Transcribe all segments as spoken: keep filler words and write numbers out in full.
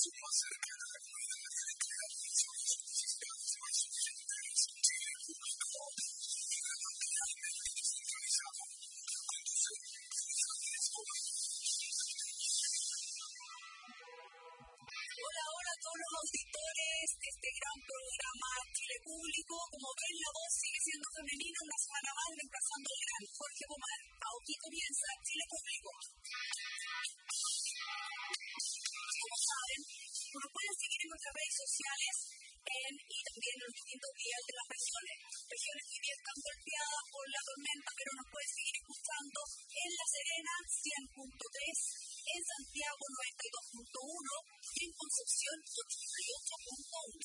supo acerca de la comunidad electricidad sobre sus necesidades más urgentes y el público y realmente descentralizado, conduce organizaciones como Hola, hola a todos los auditores de este gran programa Chile Público. Como ven, la voz sigue siendo femenina una semana más, reemplazando al gran Jorge Pomar. Aquí comienza Chile Público. Como saben, nos pueden seguir en nuestras redes sociales en, y también en los distintos días de las regiones. Regiones que hoy día están golpeadas por la tormenta, pero nos pueden seguir escuchando en La Serena cien punto tres, en Santiago noventa y dos punto uno y en Concepción ochenta y ocho punto uno.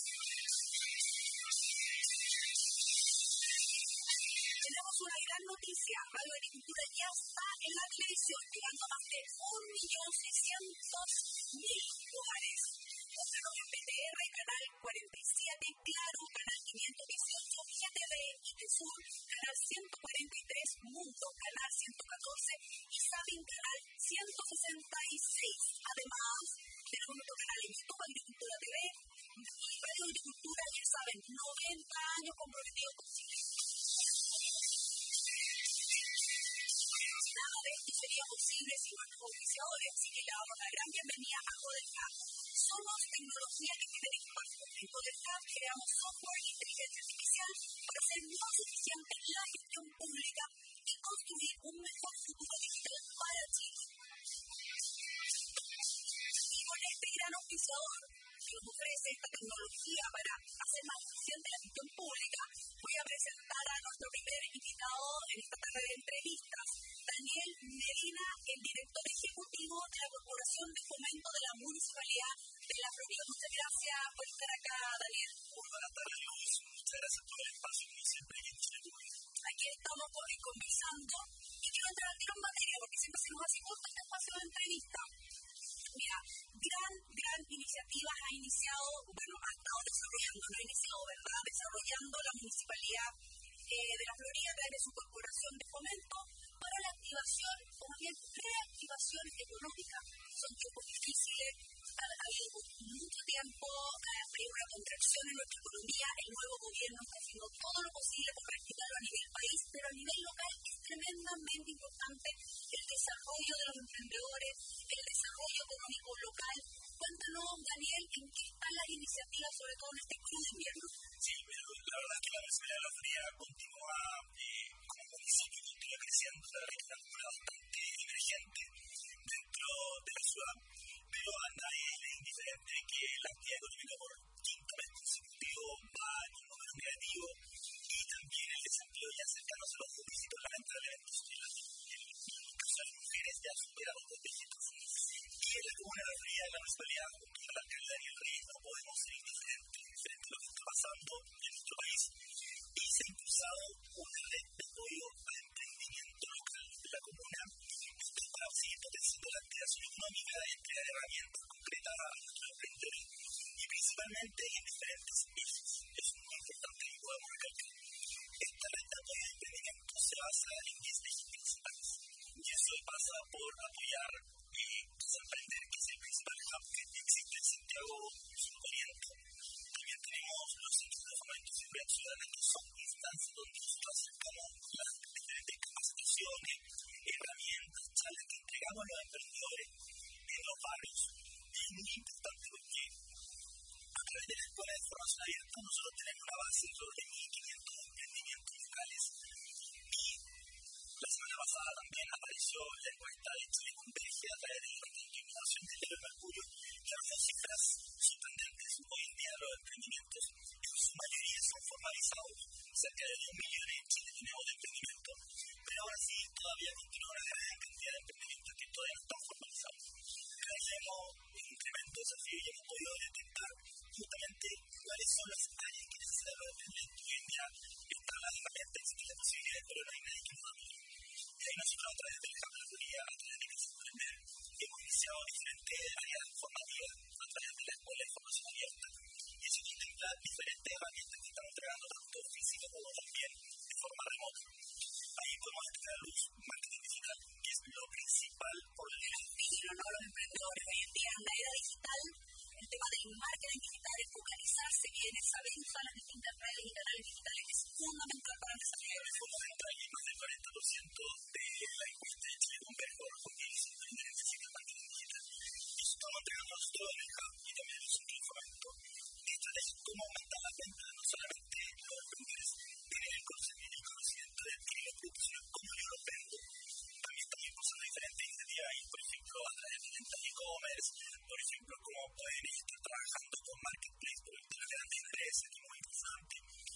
Tenemos una gran noticia. Radio Agricultura ya está en la televisión, llegando a más de un millón seiscientos mil hogares. Búscanos en P T R, Canal cuarenta y siete, Claro, Canal quinientos dieciocho, G T V y Tesur, Canal ciento cuarenta y tres, Mundo, Canal ciento catorce y Sabin, Canal ciento sesenta y seis. Además, tenemos nuestro canal en YouTube, Agricultura T V, y Radio Agricultura, ya saben, noventa años comprometidos con Chile. Nada de esto sería posible sin nuestros oficiadores, así que le damos la gran bienvenida a Codelcap. Somos tecnología que genera impacto. En Codelcap creamos software e inteligencia artificial para hacer más eficiente la gestión pública y construir un mejor futuro digital para Chile. Y con este gran oficiador que nos ofrece esta tecnología para hacer más eficiente la gestión pública, voy a presentar a nuestro primer invitado en esta tarde de entrevistas, Daniel Medina, el director ejecutivo de la Corporación de Fomento de la Municipalidad de La Florida. Muchas gracias por estar acá, Daniel. Muy buenas tardes, Luz. Muchas gracias por el espacio que siempre hay en Chile Público. Aquí estamos hoy conversando y quiero entrar al tiro en materia porque siempre se nos hace corto este espacio de entrevista. Mira, gran, gran iniciativa ha iniciado, bueno, ha estado desarrollando, no ha iniciado, ¿verdad? Desarrollando la Municipalidad eh, de La Florida a través de su Corporación de Fomento para la activación, o más bien reactivación económica. Son tiempos difíciles, ha habido mucho tiempo, hay una contracción en nuestra economía, el nuevo gobierno está haciendo todo lo posible por reactivarlo a nivel país, pero a nivel local es tremendamente importante el desarrollo de los emprendedores, el desarrollo económico local. Cuéntanos, Daniel, en qué están las iniciativas, sobre todo en este crudo invierno. Sí, pero la verdad es que la Municipalidad de La Florida continúa eh, como municipio, continúa creciendo, la verdad es que es una comuna bastante emergente dentro de la ciudad, pero a nadie le es indiferente que la actividad económica por quinto mes consecutivo va en un número negativo y también el desempleo ya cercanos a los dos dígitos, lamentablemente, en la caso de las mujeres ya supera los dos dígitos. Y en la comuna de La Florida, en la municipalidad, junto con la alcaldía Daniel Reyes, no podemos ser indiferentes frente a lo que está pasando en nuestro país. Y se ha impulsado una red de apoyo al emprendimiento local de la comuna, esto para seguir potenciando la activación económica, entregar herramientas concretas a nuestros emprendedores y principalmente en diferentes ejes. Es muy importante que podamos recalcar. Esta red de apoyo al emprendimiento se basa en diez ejes principales y eso pasa por apoyar eh, Casa Emprender, que es el principal hub que existe en Santiago Suroriente. También tenemos los centros de fomento y seguridad ciudadana, que son instancias donde nosotros acercamos las diferentes capacitaciones, herramientas, charlas que entregamos a los emprendedores en los barrios. Y es muy importante porque a través de la Escuela de Formación Abierta nosotros tenemos una base de sobre mil quinientos emprendimientos locales y la semana pasada también apareció la encuesta de Chile Converge a través del Departamento de Innovación del Diario Mercurio, que arrojó cifras sorprendentes. Hoy en día los emprendimientos en su mayoría son formalizados, cerca de dos millones en Chile tenemos de emprendimientos, pero ahora sí todavía continúa una gran cantidad de emprendimientos que todavía no están formalizados. Agradecemos un tremendo desafío y hemos podido detectar justamente cuáles son las áreas que necesitan los emprendimientos. Hoy en día están las herramientas, existen las posibilidades, pero no hay nadie que nos apoye. Y ahí nosotros a través de la Capitalía, a través de Casa Emprender, hemos iniciado diferentes áreas formativas a través de la Escuela de Formación Abierta y eso contempla diferentes herramientas que estamos entregando tanto físico como también de forma remota. Ahí podemos entregar luz, marketing digital, que es lo principal por el ¿no? Los emprendedores hoy en día en la era digital, el cómo aumentar la venta, no solamente los emprendedores tienen el conocimiento, el conocimiento de adquirir los productos, sino cómo yo los vendo. También estamos impulsando diferentes iniciativas, y, por ejemplo, a través de ventas de e-commerce, por ejemplo, cómo pueden estar trabajando con marketplace por el tema de grandes intereses, que es muy importante.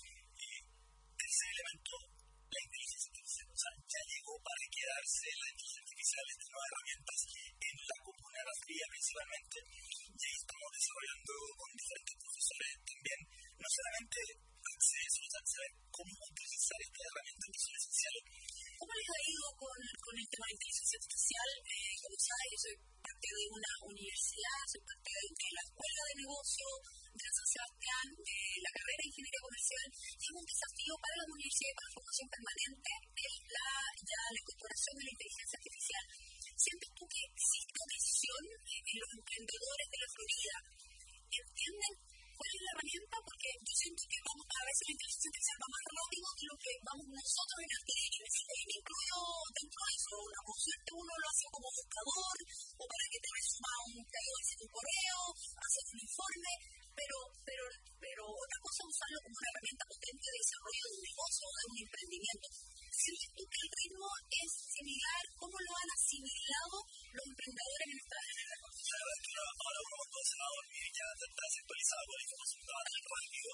Y ese elemento, la inteligencia artificial, o sea, ya llegó para quedarse. La inteligencia artificial, estas nuevas herramientas en la computadora principalmente, y estamos desarrollando con diferentes profesores también, no solamente acceso, o sea, saber cómo utilizar estas herramientas que son esenciales. ¿Cómo les ha ido con, con el tema de inteligencia artificial? Eh, como sabes, yo soy parte de una universidad, soy parte de, de la Escuela de Negocio de San Sebastián, de la carrera de Ingeniería Comercial, y es un desafío para la universidad y para la formación permanente el, la, ya la incorporación de la inteligencia artificial. ¿Sientes tú que existe tensión en los emprendedores de la Florida? ¿Entienden cuál es la herramienta? Porque yo siento que vamos, a veces la inteligencia artificial va más rápido que lo que vamos nosotros en adquirir. Y me incluyo dentro de eso. Una consulta uno lo hace como buscador, o para que te resuma un pedido en un correo, hacer un informe, pero, pero, pero otra cosa es usarlo como una herramienta potente de desarrollo de un negocio o de un emprendimiento. ¿Sientes tú que el ritmo es similar? ¿Cómo lo han asimilado los emprendedores en esta área? Claro, es que ahora uno cuando se va a dormir ya está desactualizado con la información tan rápido.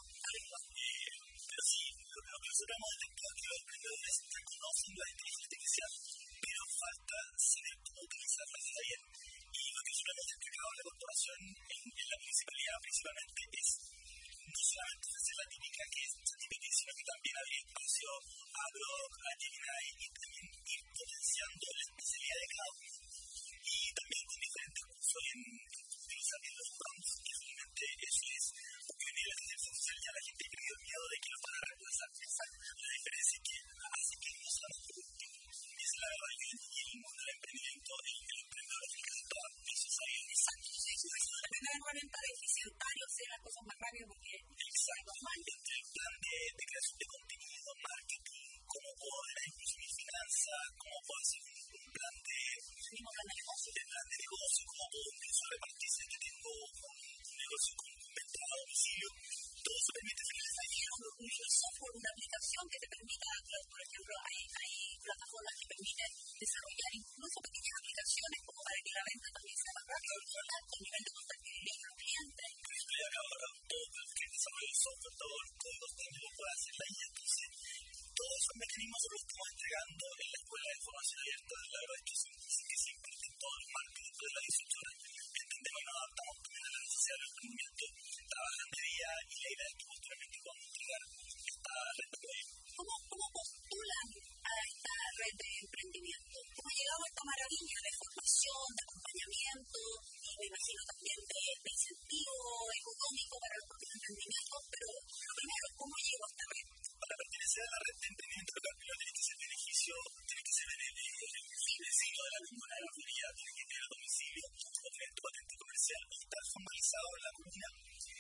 Eh, pero sí, lo, lo que nosotros hemos detectado es que los emprendedores reconocen la inteligencia artificial, pero falta saber cómo utilizarla bien. Y lo que nosotros hemos destacado en la corporación, en, en la municipalidad principalmente, es no solamente ofrecer la típica que es típica, sino que también abrir espacio a Blog, a Gemini, y también ir potenciando la especialidad de cada uno. Y también con diferentes cursos en utilizar bien los prompts, que realmente eso es, porque hoy día la inteligencia artificial ya la gente ha perdido el miedo de que lo van a reemplazar. La diferencia es que hace que no sea más productivo. Y esa es la verdad. Y en el mundo del emprendimiento, el, el emprendedor es el que está necesario. Exacto. La primera herramienta de eficientario hacer las cosas más rápido porque exacto. Entre el plan de, de creación de contenido, marketing, cómo puedo ver incluso mi finanza, cómo puedo hacer un, un plan de mismo plan de negocio, de plan de negocio, cómo puedo incluso repartirse que tengo un negocio con venta a domicilio. Todo eso permite finalizar un software, una aplicación que te permita, por ejemplo, hay, hay plataformas que permiten desarrollar incluso pequeñas aplicaciones como para que la venta también sea más rápida, tanto a nivel de contactividad con los clientes. Estoy acá ahora, todo el que desarrolla el software, todo el código también lo puede hacer la I A. Entonces, todos esos mecanismos se los estamos entregando en la Escuela de Formación Abierta. La verdad es que se dice que se imparten todos los marcos dentro de las dieciocho horas. Entendemos y nos adaptamos también a la necesidad del emprendimiento. Trabajan de día y la idea es que posteriormente podamos entregar esta red de apoyo. ¿Cómo, ¿Cómo postulan a esta red de emprendimiento? ¿Cómo ha llegado esta maravilla de formación, de acompañamiento y me imagino también de, de incentivo económico para los propios emprendimientos? Pero lo primero, ¿cómo llegó a esta red? Para pertenecer a la red de emprendimiento local, primero tiene que ser beneficio, tiene que ser el vecino de la comuna de la Florida, tiene que tener domicilio, o tener tu patente comercial, o estar formalizado en la comuna,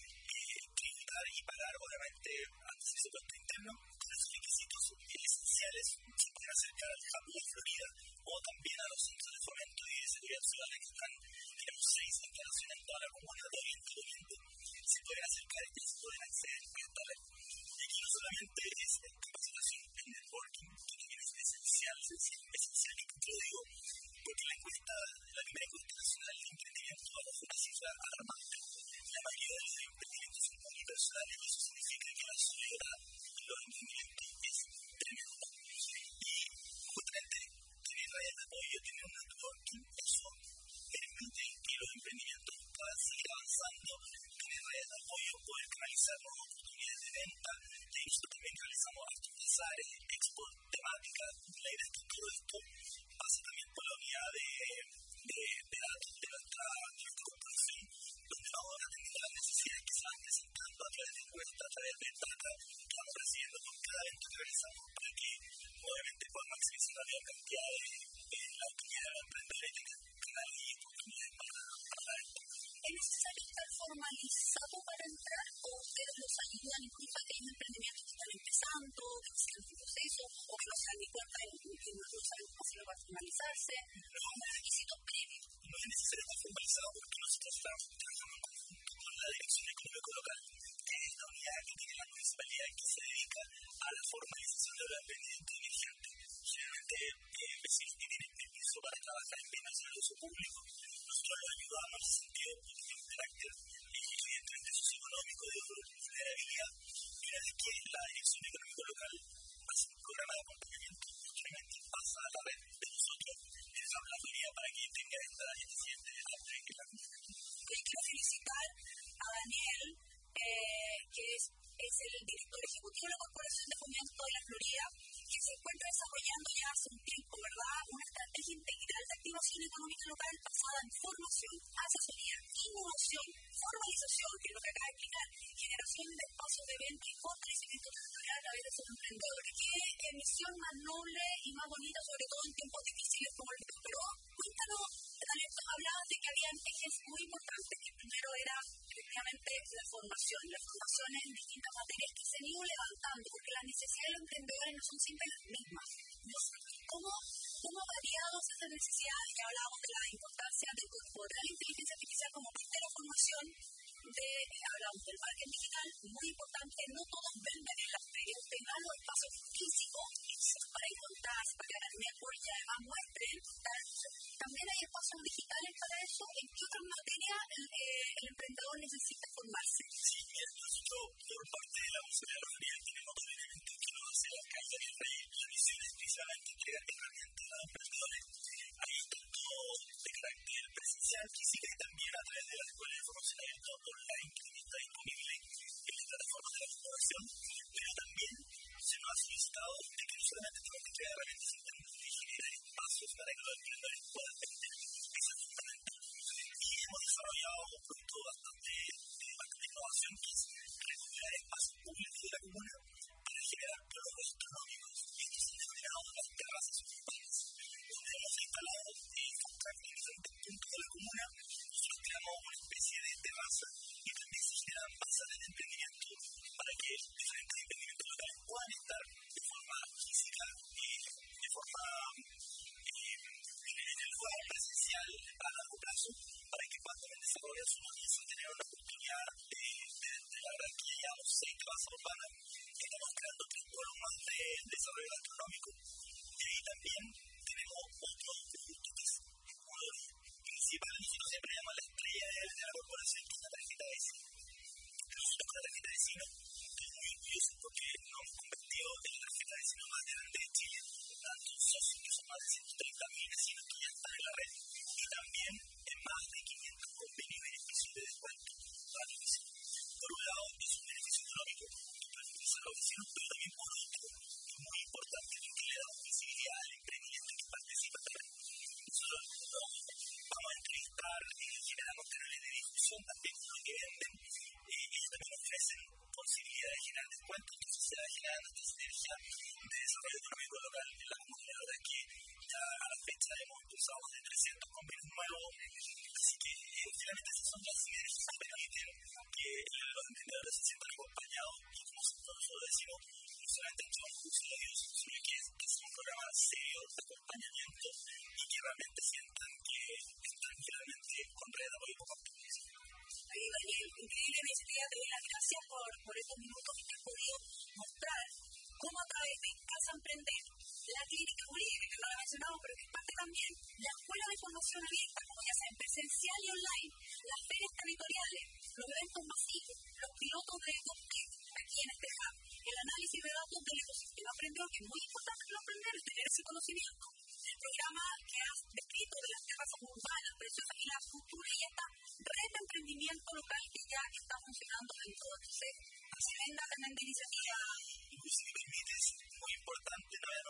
eh, tributar y pagar, obviamente, antes de su puesto interno. Con esos requisitos esenciales se pueden acercar al Hub de Florida o también a los centros de fomento y de seguridad ciudadana que están, tenemos seis instalaciones en toda la comuna de Oriente y Oriente. Se pueden acercar y se pueden acceder a esta red. Y aquí no solamente es capacitación en networking, que también es esencial, esencial, esencial, y te lo digo, porque la encuesta, la primera encuesta nacional de emprendimiento arroja una cifra alarmante. La mayoría de los emprendimientos son unipersonales y eso significa que la soledad en los emprendimientos es tremenda. Y justamente tener redes de apoyo, tener un networking, eso permite que los emprendimientos puedan seguir avanzando, tener redes de apoyo, poder canalizar nuevas oportunidades de venta. Y nosotros también realizamos actos bazares, expos temáticas. La idea es que todo esto pase también por la unidad de, de, de datos de nuestra, de nuestra corporación, donde vamos a atender las necesidades que se van presentando a través de encuestas, a través de data que vamos recibiendo con cada evento que realizamos, para que obviamente puedan maximizar la mayor cantidad de, de la actividad de los emprendedores y tengan canales y oportunidades para, para esto. ¿Es necesario estar formalizado para entrar o ustedes los ayudan incluso a aquellos emprendimientos que están empezando, que están en proceso o que no se dan ni cuenta de que no saben cómo hacerlo para formalizarse? No es un requisito previo. No es necesario estar formalizado porque nosotros estamos trabajando en conjunto con la Dirección Económica Local, que es la unidad que se dedica a la formalización de los emprendimientos emergentes. Generalmente, eh, vecinos que tienen permiso para trabajar en bienes de uso público. Nosotros los ayudamos en ese sentido porque tiene un carácter eh, evidentemente socioeconómico de vulnerabilidad. Y una vez que la Dirección Económica Local hace un programa de acompañamiento, posteriormente pasa a la red de nosotros, les damos la prioridad para que tenga esta siguiente apoyo que la Pues quiero felicitar a Daniel, eh, que es, es el director ejecutivo de la Corporación de Fomento de la Florida, que se encuentra desarrollando ya hace un tiempo, ¿verdad?, una estrategia integral de activación económica local basada en formación, asesoría, innovación, formalización, que es lo que acaba de explicar, generación de espacios de venta y fortalecimiento territorial a través de sus emprendedores. Qué misión más noble y más bonita, sobre todo en tiempos difíciles como el de hoy. Pero cuéntanos, Daniel, hablabas de que habían ejes muy importantes, que primero era efectivamente la formación, las formaciones en distintas materias que se han ido levantando, porque las necesidades de los emprendedores no son siempre las mismas. No sé, ¿cómo, cómo ha variado esas necesidades? Ya hablábamos de la importancia de incorporar la inteligencia artificial como parte de la formación, de, hablamos del marketing digital, muy importante, no todos venden en las ferias, tengan los espacios físicos para encontrarse, para ganar network y además muestren. También hay espacios digitales para eso. ¿En qué otras materias eh, el emprendedor necesita formarse? Sí, mira, nosotros por parte de la Universidad de la Florida tenemos dos elementos que nos hace la alcalde del Rey. La misión es precisamente entregar herramientas a los emprendedores. Hay tanto de carácter presencial, física y también a través de la Escuela de Formación Abierta online que está disponible en las plataformas de la Fundación, pero también se nos ha solicitado de que no solamente tenemos que entregar herramientas en términos de generar espacios para que los emprendedores puedan vender. Eso es fundamental. Y hemos desarrollado un producto bastante, de bastante innovación, que es recuperar espacios públicos de la comuna para generar planos gastronómicos. Y estos se han denominado las terrazas urbanas, donde hemos instalado eh, en diferentes puntos de la comuna. Nosotros creamos una especie de terraza y también se generan masas de emprendimiento para que diferentes emprendimientos locales puedan estar de forma física, eh, de forma eh, en el lugar presencial a largo plazo, para que puedan también desarrollar su negocio y tener una oportunidad de, de, de la verdad que ya llevamos seis terrazas urbanas, que estamos creando tres pueblos más de desarrollo gastronómico. Y ahí también tenemos otro producto que es uno de los principales, nosotros siempre llamamos la estrella de, de la corporación, que es la tarjeta de vecino. Nosotros con la tarjeta de vecino estoy muy orgulloso porque nos hemos convertido en la tarjeta de vecino más grande de Chile, dando socios que son más de ciento treinta mil vecinos que ya están en la red, y también en más de quinientos convenios y beneficios de descuento para los vecinos. Por un lado, es un beneficio económico que beneficia a los vecinos, pero también por otro, es muy importante porque le da visibilidad al emprendimiento que participa en la red. Nosotros vamos a entrevistar, eh, generamos canales de difusión también con los que venden, eh, ellos también ofrecen posibilidad de generar descuentos, entonces se va generando esta sinergia de desarrollo económico local en la comunidad. La verdad es que ya a la fecha hemos impulsado más de trescientos convenios nuevos, así que eh, finalmente esas son las sinergias que permiten que los emprendedores se sientan acompañados y, como nosotros decimos, no solamente son usuarios, sino que es, que es un programa serio de acompañamiento y que realmente sientan que están finalmente con red de apoyo por parte de ellos. Oye, Daniel, increíble iniciativa, te doy las gracias por, por estos minutos que has podido mostrar cómo a través de Casa Emprender, la clínica jurídica, que no la mencionamos, pero que es parte también, la escuela de formación abierta, como ya saben, presencial y online, las ferias territoriales, los eventos masivos, los pilotos de Ecotech aquí en este hub, el análisis de datos del ecosistema emprendedor, que es muy importante para los emprendedores tener ese conocimiento, el programa que has descrito de las terrazas urbanas, preciosas, y la cultura y esta red de emprendimiento local que ya está funcionando en todo. Entonces, tremenda, tremenda iniciativa. Y si me permites, muy importante, no había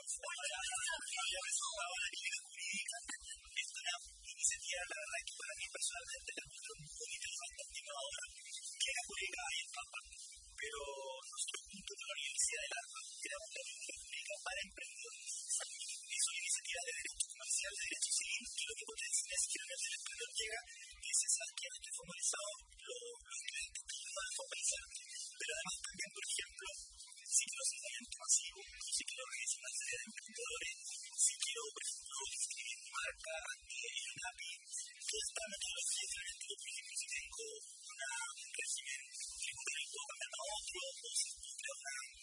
presentado la clínica jurídica. Es una iniciativa, la verdad, que para mí personalmente la encuentro muy bonita y bastante innovadora. Clínica jurídica hay en todas partes, pero nosotros junto con la Universidad del Alba creamos la clínica jurídica para emprendedores. Es una iniciativa de derecho comercial, de derecho civil, que lo que potencia es que el emprendedor llega y dice, ¿sabes qué? No estoy formalizado, los clientes no van a formalizar. Pero además también, por ejemplo, si quiero asesoramiento masivo, si quiero organizar una serie de emprendedores, si quiero, por ejemplo, escribir mi marca ante el A P I, toda esta metodología finalmente, por ejemplo, si tengo una, un régimen tributario, puedo cambiar a otro, o si puedo crear una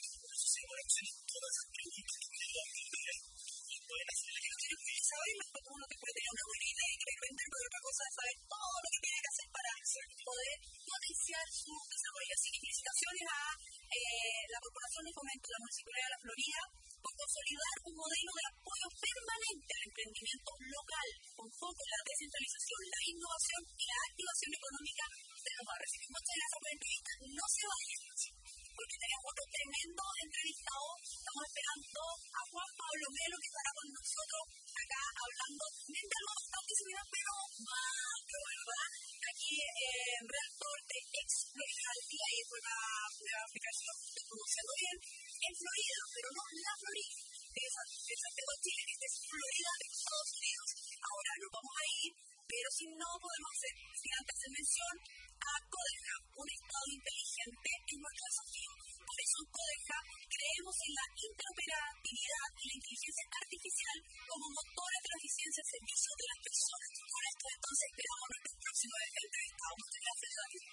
desarrollo. Así que felicitaciones a eh, la Corporación de Fomento de la Municipalidad de la Florida por consolidar un modelo de apoyo permanente al emprendimiento local con foco en la descentralización, la innovación y la activación económica de los barrios. Y muchas gracias por la entrevista. No se vayan, porque tenemos otro tremendo entrevistado. Estamos esperando a Juan Pablo Melo, que estará con nosotros acá hablando de algo bastante similar, pero macro, ¿verdad? Aquí en eh, Realtor de Ex Florida Realty, ahí por la, la aplicación de pronunciando bien, en Florida, pero no la Florida, de Santiago de Chile, este es Florida de Estados Unidos. Ahora nos vamos a ir, pero si no podemos hacer, sin antes hacer mención, a Codeja, un estado inteligente en nuestro desafío. Por eso en Codeja creemos en la interoperabilidad y la inteligencia artificial como motores de la eficiencia en servicio de las personas. Con esto entonces esperamos nuestro próximo entrevistado. Muchas gracias, David.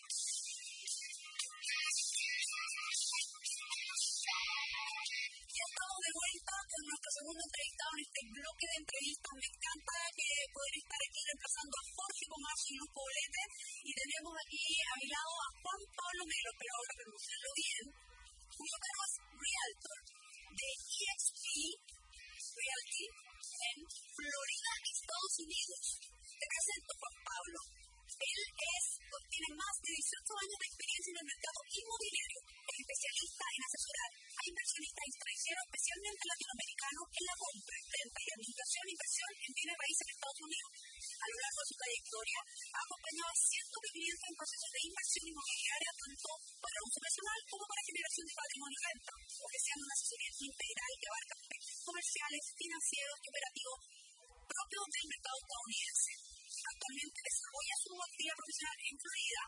Ya estamos de vuelta con nuestro segundo entrevistado en este bloque de entrevistas. Me encanta que poder estar aquí reemplazando a Jorge Comaso y Luz Poblete. Y tenemos aquí a mi lado a Juan Pablo Melo, pero ahora pronunciarlo bien, cuyo cargo es Realtor de E X P Realty en Florida, Estados Unidos. Te presento, Juan Pablo. Él es, tiene más de dieciocho años de experiencia en el mercado inmobiliario. Es especialista en asesorar a inversionistas extranjeros, especialmente latinoamericanos, en la compra, venta y administración de inversión en bienes raíces en Estados Unidos. A lo largo de su trayectoria, ha acompañado a cientos de clientes en procesos de inversión inmobiliaria, tanto para uso personal como para generación de patrimonio y renta, ofreciendo una asesoría integral que abarca aspectos comerciales, financieros y operativos propios del mercado estadounidense. Actualmente desarrolla su actividad profesional en Florida,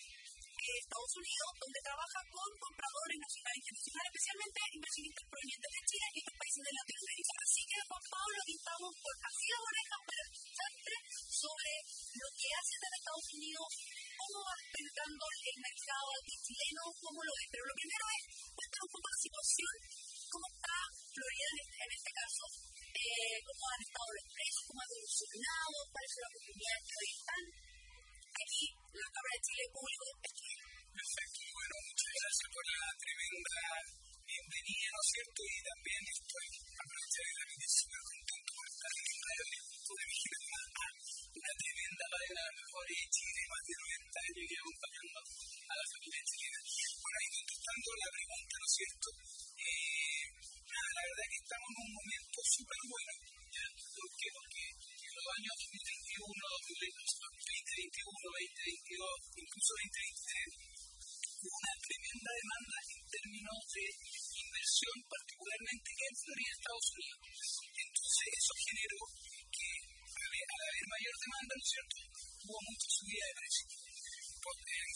Estados Unidos, donde trabaja con compradores nacionales e internacionales, especialmente inversionistas provenientes de Chile y otros países de Latinoamérica. Así que, Juan Pablo, aquí estamos por así de orejas para escucharte sobre lo que haces en Estados Unidos, cómo vas penetrando el mercado aquí chileno, cómo lo ves. Pero lo primero es, cuéntanos un poco la situación, cómo está Florida en este, en este caso, eh, cómo han estado los precios, cómo ha evolucionado, cuáles son las oportunidades que hoy están. Aquí, la Cámara de Chile Público es Chile. Perfecto, bueno, muchas gracias por la tremenda bienvenida, ¿no es cierto? Y también estoy aprovechando de súper contento por estar en radio en el punto de vista a una tremenda cadena, a lo mejor en Chile, más de noventa años y acompañando a la familia chilena. Bueno, ahí contestando la pregunta, ¿no es cierto? Eh, nada, la verdad es que estamos en un momento súper bueno, ¿ya? ¿Por qué? Porque en los años dos mil veintiuno, dos mil veintiuno, veinte veintidós, incluso veinte veintitrés, hubo una tremenda demanda en términos de inversión, particularmente en Florida, Estados Unidos. Entonces, eso generó que, al haber mayor demanda, ¿no es cierto?, hubo mucha subida de precios. Porque en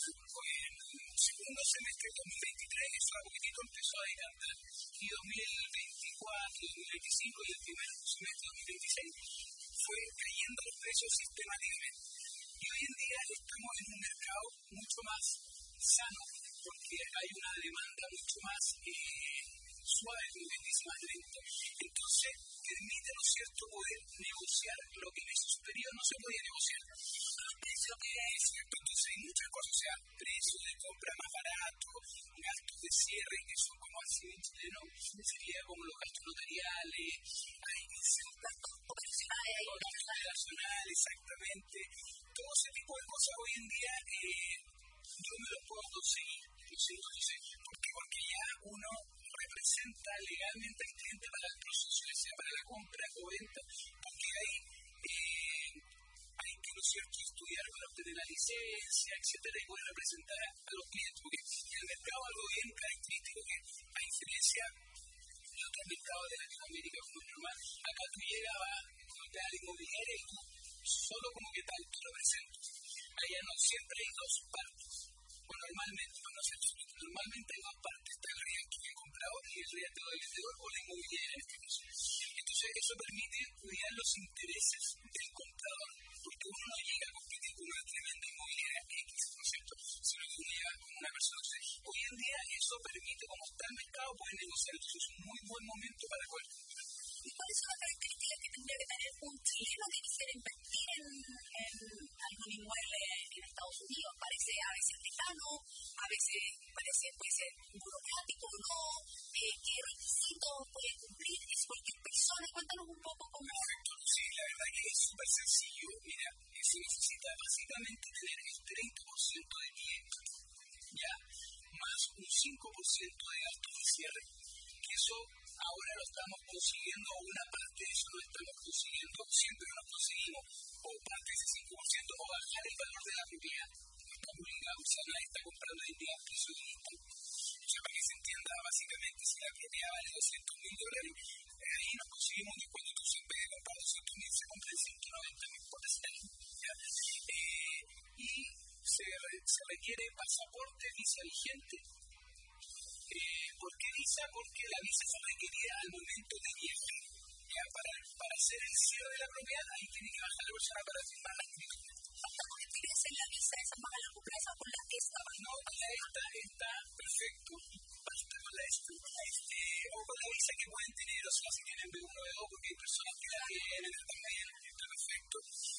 el segundo semestre de dos mil veintitrés, eso a poquitito empezó a decantar, y dos mil veinticuatro, dos mil veinticinco y el primer semestre de dos mil veintiséis fue cayendo los precios sistemáticamente. Y hoy en día estamos en un mercado mucho más sano, porque hay una demanda mucho más eh, suave, como bien dice, más lenta. Entonces, permite, ¿no es cierto?, poder negociar lo que en ese superior no se podía negociar. Eso es cierto, entonces hay muchas cosas, o sea, precios de compra más baratos, gastos de cierre que son como al cine chileno, sería como los gastos notariales, hay gastos operacionales, operacionales, exactamente. Todo ese tipo de cosas hoy en día eh, yo me lo puedo conseguir, ¿no sé? ¿Por qué? Porque ya uno representa legalmente al cliente para el proceso, ya sea para la compra o venta, porque hay, eh, hay que, ¿no es cierto?, estudiar para obtener la licencia, etcétera, y poder representar a los clientes, porque en el mercado algo bien característico que, a diferencia de otros mercados de Latinoamérica, como es normal, acá tú llegabas a la inmobiliaria y tú solo como que tal tú representas. Allá no siempre hay dos partes, o normalmente, no sé, normalmente hay dos partes, está el realtor del comprador y el realtor del vendedor o la inmobiliaria en este caso. Entonces eso permite cuidar los intereses del comprador, porque uno no llega a competir con una tremenda inmobiliaria X, ¿no es cierto?, sino que uno llega con una persona. Entonces, hoy en día eso permite, como está el mercado, poder negociar. Entonces es un muy buen momento para poder. ¿Y cuáles son las características que tendría que tener un chileno que quisiera invertir en, en algún inmueble en Estados Unidos? Parece a veces lejano, a veces parece, puede ser burocrático o no, eh, qué requisitos puede cumplir, es cualquier persona. Cuéntanos un poco cómo. Perfecto, sí, la verdad que es súper sencillo. Mira, eh, se necesita básicamente tener el treinta por ciento de pie, ya, más un cinco por ciento de gastos de cierre, que eso ahora lo estamos consiguiendo, una parte de eso lo estamos consiguiendo, siempre lo conseguimos, o parte de ese cinco por ciento, o bajar el valor de la propiedad. Está publicado, o sea, nadie está comprando hoy en día a precio de lista. O sea, para que se entienda, básicamente, si la propiedad vale doscientos mil dólares, eh, ahí nos conseguimos que cuando tú se en vez de comprar doscientos mil, se compra ciento noventa mil por ese año. Eh, y se, se requiere pasaporte, visa vigente. Eh, ¿Por qué visa? Porque la visa se requería al momento de viajar. Ya, para, para hacer el cierre de la propiedad, ahí tiene que bajar la persona para firmar la escritura. Hasta porque tienes en la visa esa más a largo plazo con la que estaba. No, la esta está perfecto. Basta con la esta. Este, o con la visa que pueden tener, o sea, si tienen B uno, B dos, porque hay personas que la tienen también, está perfecto.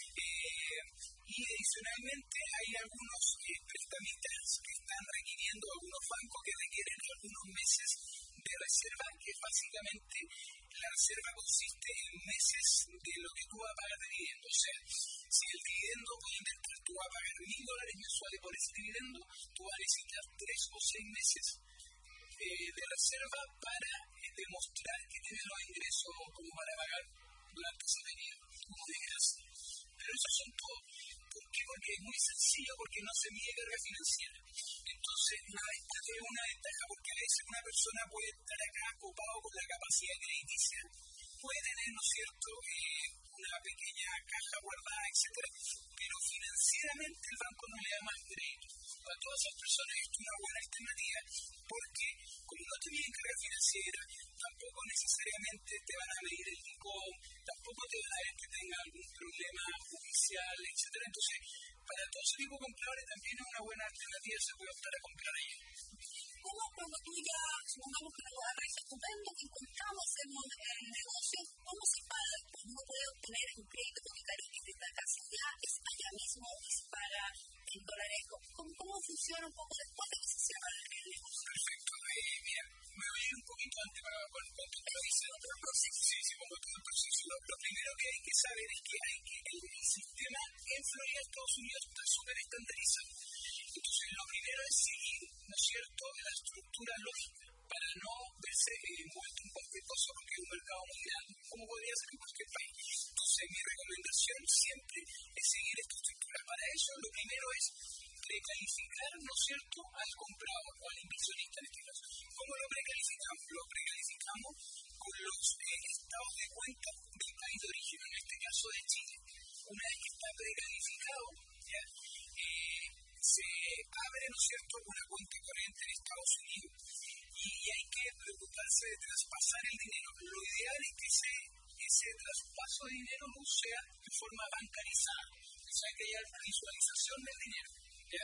Eh, y adicionalmente hay algunos eh, prestamistas que están requiriendo, algunos bancos que requieren algunos meses de reserva, que básicamente la reserva consiste en meses de lo que tú vas a pagar de dividendo. O sea, si el dividendo, voy a inventar, tú vas a pagar mil dólares mensuales por ese dividendo, tú vas a necesitar tres o seis meses eh, de reserva para eh, demostrar que tienes los ingresos como para pagar durante ese periodo, como deberás. Pero esos son todos. ¿Por qué? Porque es muy sencillo, porque no se mide carga financiera. Entonces, la ventaja es una ventaja, porque a veces una persona puede estar acá ocupado con la capacidad crediticia, puede tener, ¿no es cierto?, eh, una pequeña caja guardada, etcétera, pero financieramente el banco no le da más crédito. Para todas esas personas esto es una buena alternativa, porque como no te miden carga financiera, tampoco necesariamente te van a medir el income, tampoco te van a ver que tenga algún problema judicial, etcétera. Entonces, para todo ese tipo de compradores también es una buena alternativa, se puede optar a comprar ahí. ¿Cómo cuando tú ya, supongamos que nos agarra estupendo, que encontramos el, el negocio, cómo se paga? ¿Cómo puede obtener un crédito hipotecario que esta casa ya es allá mismo y se paga en dólares? ¿Cómo, cómo funciona un poco después de que se cierra el negocio? Perfecto. Eh, mira, me voy a ir un poquito antes para con cuánto te dice otro proceso. Sí, sí, como todo el proceso. Lo, lo primero que hay que saber es que hay que el, el sistema en Florida, Estados Unidos, está súper estandarizado. Entonces, lo primero es seguir, ¿no es cierto?, la estructura lógica para no verse eh, envuelto en cualquier cosa, porque es un mercado muy grande, como podría ser en cualquier país. Entonces, mi recomendación siempre es seguir esta estructura. Para eso, lo primero es precalificar, ¿no es cierto?, al comprador o al inversionista en este caso. ¿Cómo lo precalificamos? Lo precalificamos con los eh, estados de cuenta del país de origen, en este caso de Chile. Una vez que está precalificado, ¿ya?, eh, se abre, ¿no es cierto?, una cuenta corriente en Estados Unidos y hay que preocuparse de traspasar el dinero. Lo ideal es que ese, ese traspaso de dinero no sea de forma bancarizada, o sea, que haya visualización del dinero, ¿ya?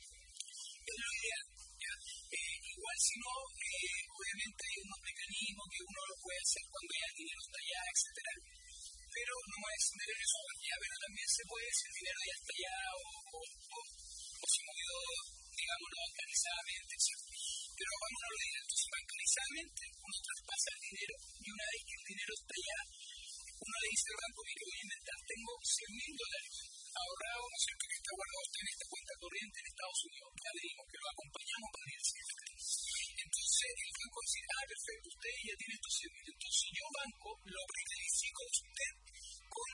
Es lo ideal, ¿ya? Eh, igual si no, eh, obviamente hay unos mecanismos que uno lo puede hacer cuando ya el dinero está allá, etcétera. Pero no me voy a extender en eso ya, pero también se puede, si el dinero ya está allá o, o, o, o se movió, digamos, bancarizadamente, etcétera. Pero vamos a lo ideal. Entonces, bancarizadamente uno traspasa el dinero y una vez que el dinero está allá, uno le dice al banco, mire, voy a inventar, tengo cien mil dólares ahorrado, ¿no es cierto?, que está guardado usted en esta cuenta corriente en Estados Unidos. Ya le dimos que lo acompañamos para ir al cierre. Entonces, el banco dice, ah, perfecto, usted ya tiene estos cien mil. Entonces, yo, banco, lo precalifico a usted con,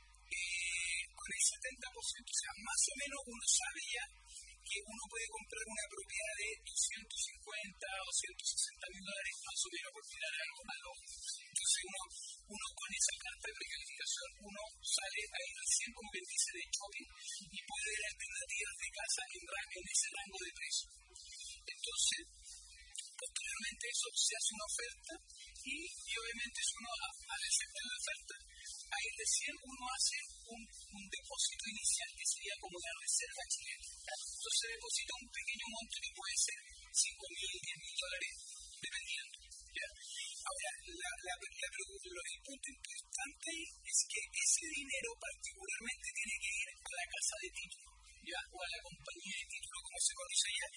eh, con el setenta por ciento. O sea, más o menos uno sabe ya que uno puede comprar una propiedad de doscientos cincuenta o ciento sesenta mil dólares, más o menos, por tirar algo malo. Entonces, uno, uno con esa carta de precalificación, uno sale ahí al cien, como que dice, de shopping y puede ver alternativas de casa en, en ese rango de precio. Entonces, posteriormente eso se hace una oferta y, y obviamente si uno al aceptar la oferta, ahí recién uno hace un, un depósito inicial que sería como la reserva chilena. Entonces se deposita un pequeño monto que puede ser cinco mil, diez mil dólares, dependiendo. ¿Ya? Ahora, la, la, la, lo, el punto importante es que ese dinero particularmente tiene que ir a la casa de título, ¿ya?, o a la compañía de título, como se conoce allá, que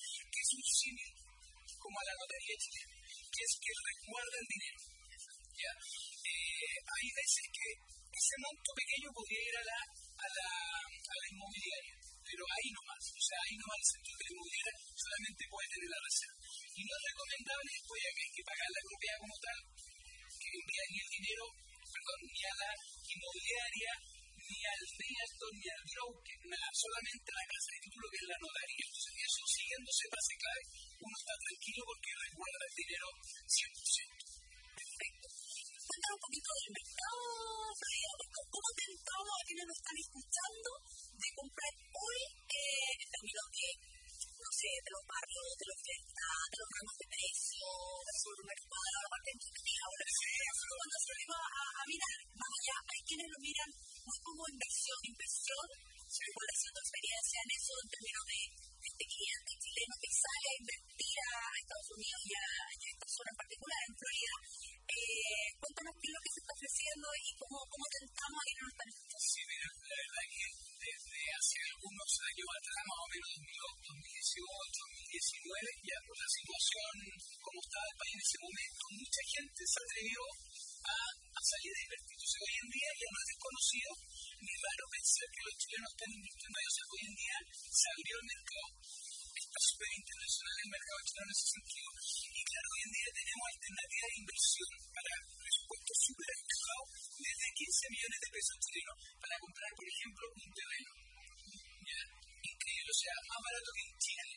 es un símil como a la notaría chilena, que es que resguarda el dinero. ¿Ya? Eh, hay veces que ese monto pequeño podría ir a la, a la, a la inmobiliaria, pero ahí nomás, o sea, ahí nomás el sector de la inmobiliaria solamente puede tener la reserva. Y no es recomendable, después ya que hay que pagar la propiedad como tal, que envía ni el dinero, perdón, ni a la inmobiliaria, ni al realtor, ni al broker, nada, solamente a la casa de título que es la notaría. Entonces, eso siguiendo ese pase clave, uno está tranquilo porque resguarda el dinero cien por ciento. Perfecto. Cuéntame un poquito del mercado, Florida. ¿Cómo tentado a quienes nos están escuchando de comprar hoy eh, en términos de, no sé, de los barrios, de la oferta, de los ramos de precio, del supermercado, de la parte entretenido? Ahora, cuando salimos a, a mirar, más allá, hay quienes lo miran más como inversión, inversión, igual haciendo experiencia en eso en términos de este cliente chileno que sale a invertir a Estados Unidos y a, y a esta zona en particular, en Florida. Eh, cuéntanos qué es lo que se está ofreciendo y cómo, cómo tentamos a ir a nuestra lista. Sí, mira, la verdad que desde hace algunos años atrás, más o menos dos mil dieciocho, dos mil diecinueve, ya por la situación como estaba el país en ese momento, mucha gente se atrevió a, a salir a invertir. Entonces, hoy en día ya no es desconocido ni raro pensar que los chilenos están invirtiendo ahí. O sea, hoy en día se abrió el mercado, está súper internacional el mercado chileno en ese sentido. Y claro, hoy en día tenemos alternativas de inversión para presupuestos súper alejados, desde quince millones de pesos chilenos para comprar, por ejemplo, un terreno. ¿Ya? Increíble, o sea, más barato que en Chile.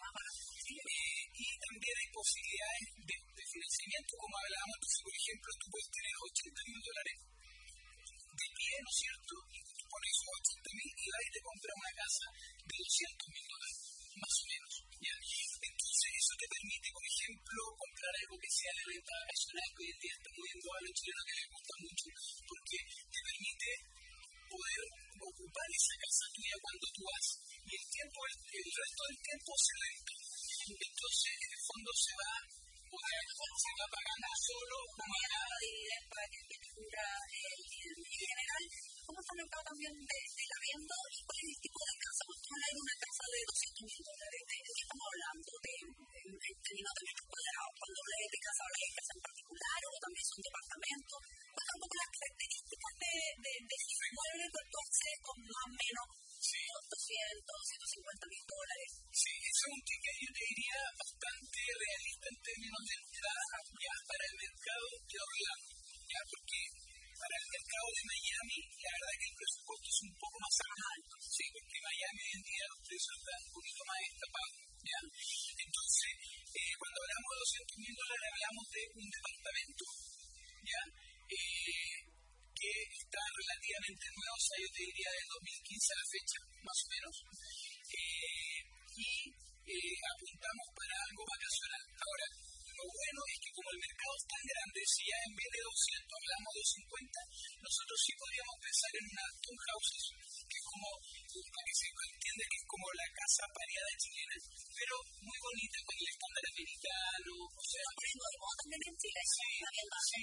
Eh, y también hay posibilidades de, de financiamiento, como hablábamos. Entonces, por ejemplo, tú puedes tener ochenta mil dólares de pie, ¿no es cierto? Y tú pones esos ochenta mil y vas y te compras una casa de doscientos mil dólares, más o menos. ¿Ya? Entonces, eso te permite, por ejemplo, comprar algo que sea de renta vacacional, que hoy en día está muy bien a los chilenos, que les gusta mucho, porque te permite poder ocupar esa casa tuya cuando tú vas. Y el tiempo, el, el resto del tiempo se renta. Entonces, en el fondo se va, poder, se va pagando solo como a dividir para que te cubra el dinero. En general, ¿cómo está el mercado también de, de la arriendo y cuál es el tipo de casa? Vamos a hablar de una casa de doscientos mil dólares. ¿De qué estamos hablando? De, en, en términos de metros cuadrados. Cuando hablas de casa, hablas de casa en particular o también son departamentos. Cuéntame un poco las características de, de, de ese inmueble, entonces, con más o menos doscientos, ciento cincuenta mil dólares. Sí, ese es un ticket, yo te diría, bastante realista en términos de entrada ya para el mercado de Orlando, ya porque para el mercado de Miami, la verdad que el presupuesto es un poco más alto, sí, porque Miami hoy en día los precios están un poquito más destapados, ya. Entonces, eh, cuando hablamos de doscientos mil dólares, hablamos de un departamento, ya, eh, que está relativamente nuevo, o sea, yo te diría de dos mil quince a la fecha, más o menos. Eh, y eh, apuntamos para algo vacacional. Ahora, lo bueno es que como el mercado es tan grande, si ya en vez de doscientos hablamos de cincuenta, nosotros sí podríamos pensar en una townhouses, que es como, para que se entienda, que es como la casa pareada chilena, pero muy bonita, con el estándar americano, o sea, está poniendo de moda también en Chile. Sí, sí,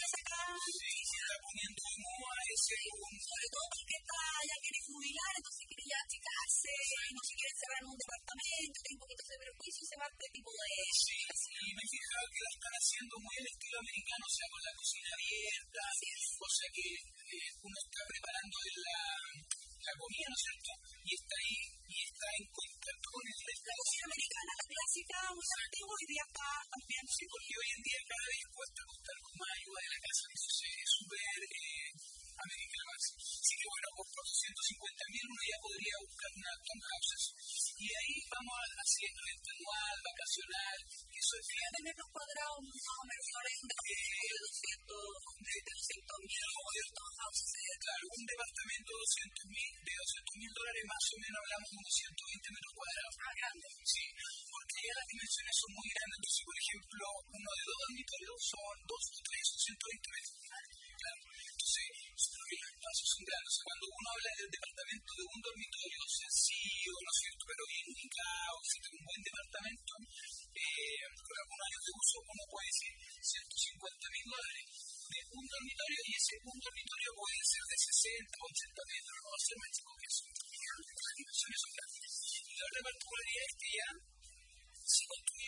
sí, se está poniendo de moda ese punto. Sobre todo porque está, ya quiere jubilar, entonces quiere ya achicarse, no se quiere encerrar en un departamento, tiene un poquito de prejuicio y se va a este tipo de... Sí, y me he fijado que la están haciendo muy al estilo americano, o sea, con la cocina abierta, o sea que eh, uno está preparando la, la comida, ¿no es cierto? Y está ahí, y está en contacto con el resto. La cocina americana, la clásica, muy antigua, hoy día está también... Sí, porque hoy en día cada vez cuesta contar con más ayuda de la casa, entonces es súper eh, americano. Así que bueno, por doscientos cincuenta mil uno ya podría buscar una townhouses. Y ahí vamos haciendo renta anual, vacacional, eso es bien. De metros cuadrados, más o menos, de doscientos mil o de townhouses. Claro, un departamento de doscientos mil dólares, más o menos hablamos de unos ciento veinte metros cuadrados. Ah, grande. Sí, porque ya las dimensiones son muy grandes. Entonces, por ejemplo, uno de dos dormitorios son dos o tres, son ciento veinte metros. Claro. Entonces, los espacios son grandes. O sea, cuando uno habla del departamento de un dormitorio sencillo, ¿no es cierto?, pero bien ubicado, si tiene un buen departamento, eh, con algunos años de uso, uno puede decir ciento cincuenta mil dólares de un dormitorio, y ese un dormitorio puede ser de sesenta, ochenta metros, no va a ser más chico que eso. Las dimensiones son grandes. Y la otra particularidad es que ya se construye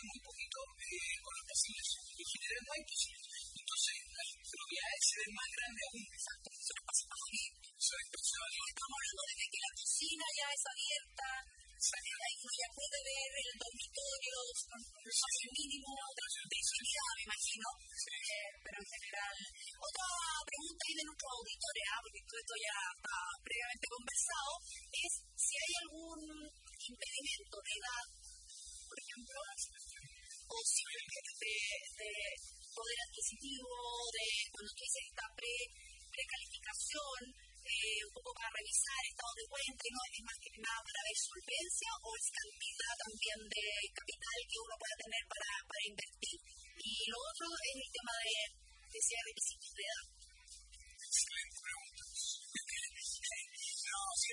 no hay posible. Entonces, las propiedades se ven más grandes aún. Exacto, eso no pasa para mí. Eso es posible. Estamos hablando de que la cocina ya es abierta, ahí uno ya puede ver el dormitorio con un espacio mínimo de intimidad, me imagino. Sí. Eh, pero en general. Otra pregunta ahí de nuestros auditores, ¿eh? Porque todo esto ya está previamente conversado, es si hay algún impedimento de edad, por ejemplo, o si de, de poder adquisitivo, de cuando tú dices esta pre, precalificación, eh, un poco para revisar estados de cuenta, y no es más que nada para ver solvencia, o es cantidad también de capital que uno pueda tener para, para invertir. Y lo otro es el tema de, de si hay requisitos de edad. Excelente pregunta. No, sí,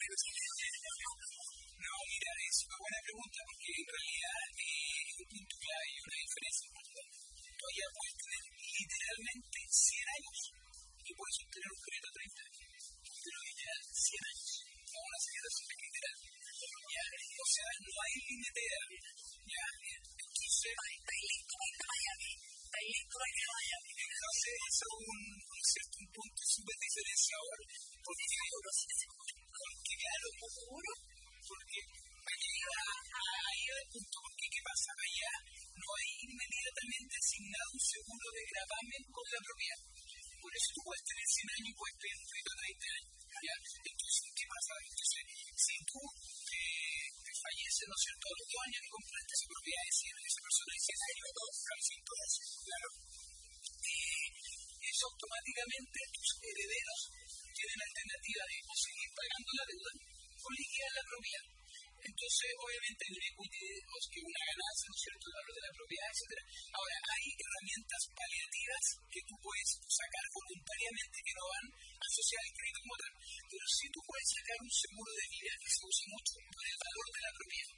no, mira, es una buena pregunta porque en realidad eh, un punto clave y una diferencia importante. Tú ya puedes tener literalmente cien años y puedes obtener un crédito a treinta años. Pero literal cien años. No una aceleración literal. Ya, o sea, no hay límite de edad. Ya, entonces. Está listo para ir a Miami. Está listo para ir a Miami. Entonces, eso es un, un cierto un punto súper diferenciador. Porque, porque claro, ¿seguro? Porque aquí ahí va el punto. Porque, ¿qué pasa? Allá no hay inmediatamente asignado un seguro de gravamen con la propiedad. Por eso tú puedes tener cien años y puedes pedir un crédito a treinta años. ¿Ya? Entonces, ¿qué pasa? Entonces, si tú te, te falleces, ¿no es cierto?, a los dos años que compraste esa propiedad de cien, esa persona de cien años, dos, ciento dos, claro, eh, eso automáticamente tus herederos tienen la alternativa de o seguir pagando la deuda o liquidar la propiedad. Entonces, obviamente, el equity es que una ganancia, ¿no es cierto?, el valor de la propiedad, etcétera. Ahora, hay herramientas paliativas que tú puedes sacar voluntariamente que no van a asociar el crédito como tal. Pero sí tú puedes sacar un seguro de vida que se usa mucho por el valor de la propiedad.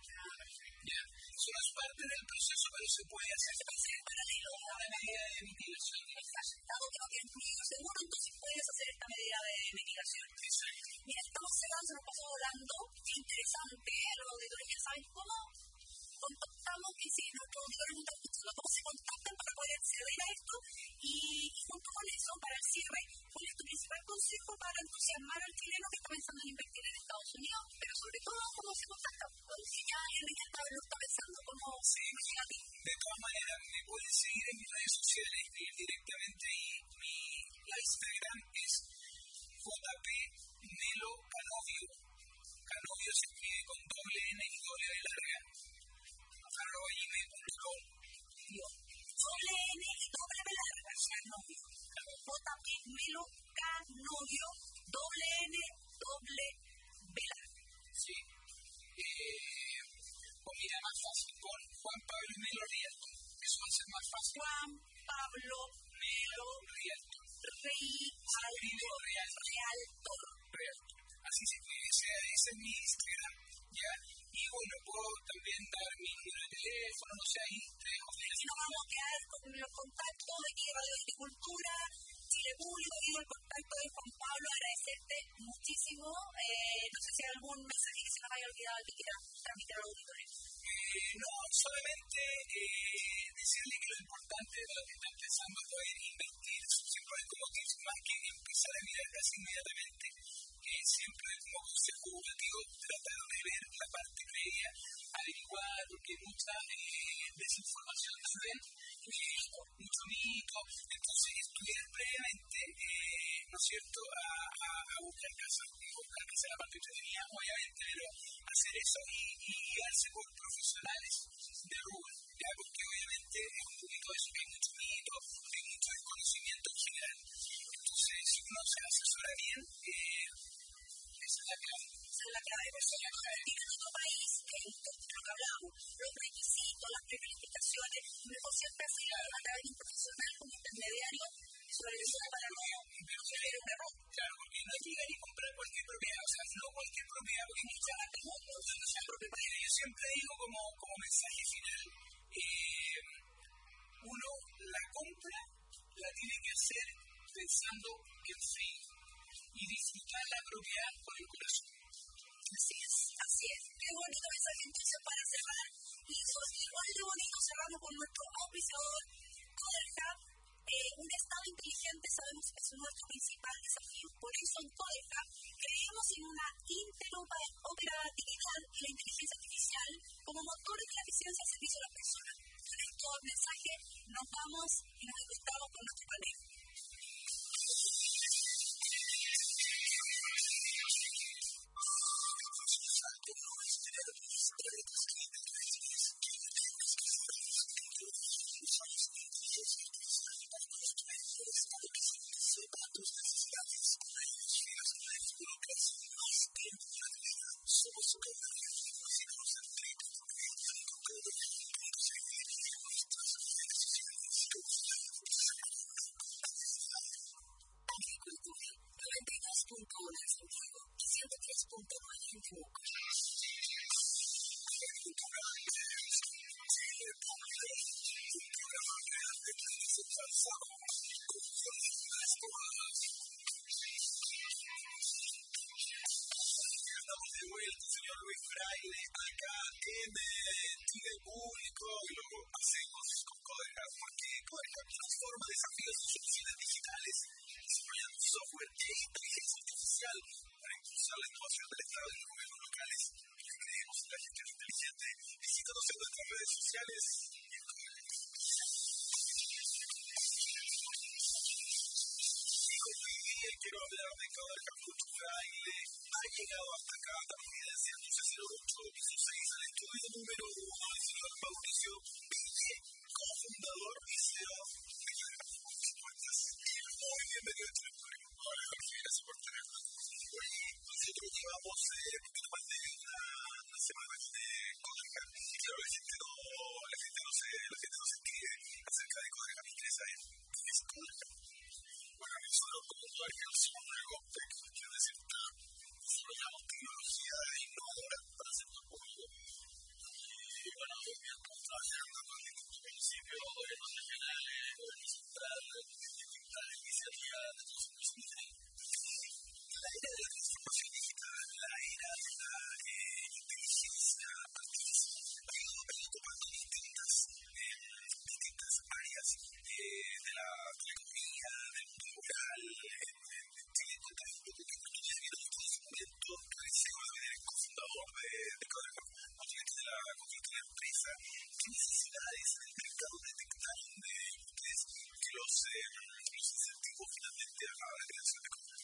¿Ya? Eso no es parte del proceso, pero se puede hacer. Se puede hacer paralelo a una medida de mitigación. Dado que no tienes ningún seguro, entonces puedes hacer esta medida de mitigación. Exacto. Mira, estamos cerrando, se nos pasó volando. Qué interesante, los auditores ya saben cómo contactamos, y si nuestros auditores no están escuchando, cómo se contactan para poder acceder a esto. Y, y junto con eso, para el cierre, ¿cuál es tu principal consejo para entusiasmar al chileno que está pensando en invertir en Estados Unidos? Pero sobre todo, ¿cómo se contacta? Si ya Enrique está, lo está pensando, ¿cómo se llega a ti? De todas maneras, me pueden seguir en mis redes sociales, escribir directamente ahí. Mi Instagram es J P Melo Canovio. Canovio se escribe con doble N y doble B larga. arroba gmail punto com. Doble N y doble B larga, Canovio. J P Melo Canovio, doble N, doble B larga. Sí. Eh, o mira, más fácil, pon Juan Pablo Melo Rialto. Eso va a ser más fácil. Juan Pablo Melo Rialto. Rialto. Rialto. Rialto. Así se escribe, ese, ese es mi Instagram, ¿ya? Y bueno, puedo también dar mi número de teléfono, no sé, ahí tres o y nos vamos a quedar con los contactos de aquí de Radio Agricultura, Chile Público, y el contacto de Juan Pablo. Agradecerte muchísimo. Eh, no sé si hay algún mensaje que se nos haya olvidado que quiera transmitir a los auditores. Eh, no, solamente eh, decirle que lo importante de lo que están pensando es poder invertir, siempre como que es más que empezar a mirar casi inmediatamente, que siempre como consejo educativo tratar de ver la parte previa, averiguar, porque hay mucha eh, desinformación también, eh, mucho mito, entonces estudiar previamente, eh, ¿no es cierto?, a, a, a buscar casas, y buscar que sea la parte entretenida, obviamente, pero hacer eso y, y guiarse por profesionales de rubro, ya, porque obviamente es un poquito eso, que hay mucho mito, hay mucho desconocimiento en general. Entonces, si uno se asesora bien, eh, esa es la clave. Esa es la clave, por cierto. Y en otro país, que es lo que hablamos, los requisitos, las precalificaciones, mejor siempre hacerlo a través de un profesional como intermediario, sobre todo para no cometer un error. Claro, porque no hay que llegar y comprar cualquier propiedad, o sea, no cualquier propiedad, porque hay mucha gente mundo, o sea, propiedad. Yo siempre digo como, como mensaje final, eh, uno la compra la tiene que hacer pensando en frío y disfrutar la propiedad con el corazón. Así es, así es. Qué bonito mensaje entonces para cerrar. Y eso es igual de bonito cerrando con nuestro auspiciador Codelca, eh, un Estado inteligente sabemos que es nuestro principal desafío. Por eso en Codelca creemos en una interoperabilidad de la inteligencia artificial como motor de la eficiencia al servicio de la persona. Con esto el mensaje nos vamos y nos encontramos con nuestro panel. noventa y dos punto uno en Santiago y ciento tres punto nueve en Temuco. Estamos de vuelta, señor Luis Fraile, acá en Chile Público, y lo hacemos con Codelca, porque Codelca transforma desafíos en soluciones digitales, desarrollando software e inteligencia artificial para impulsar la innovación del Estado y los gobiernos locales. Y creemos en la gestión inteligente. Visítanos en nuestras redes sociales. Quiero hablar de Codelca Luis Fraile. Ha llegado hasta acá también en ciento cero ocho, piso seis, al estudio número uno del señor Mauricio Ville, cofundador y C E O de Codelca. Muy bienvenido a Chile Público. Hola, Jorge, gracias por tenernos. Oye, nosotros llevamos eh, un poquito más de una, una semana de Codelca. Y claro, la gente no, la gente no se, la gente no se escribe acerca de Codelca. Me interesa saber qué es Codelca. Bueno, nosotros como Codelca somos una Goptec, quiero decir, desarrollamos tecnología innovadora para hacer un público. Y bueno, estamos trabajando con distintos municipios, gobiernos regionales, gobierno central, distintas iniciativas de transformación digital. La era de la transformación digital, la era de la eh, inteligencia artificial, ha ido, ha ido ocupando distintas, eh, distintas áreas eh, de, la, de la economía, del mundo rural, en Chile. Cuéntame un poco qué oportunidades vieron ustedes en su momento, realizó el cofundador de, de Codelca, obviamente de la, de la empresa. ¿Qué necesidades del mercado detectaron de ustedes que los, eh, los incentivó finalmente a la creación de Codelca?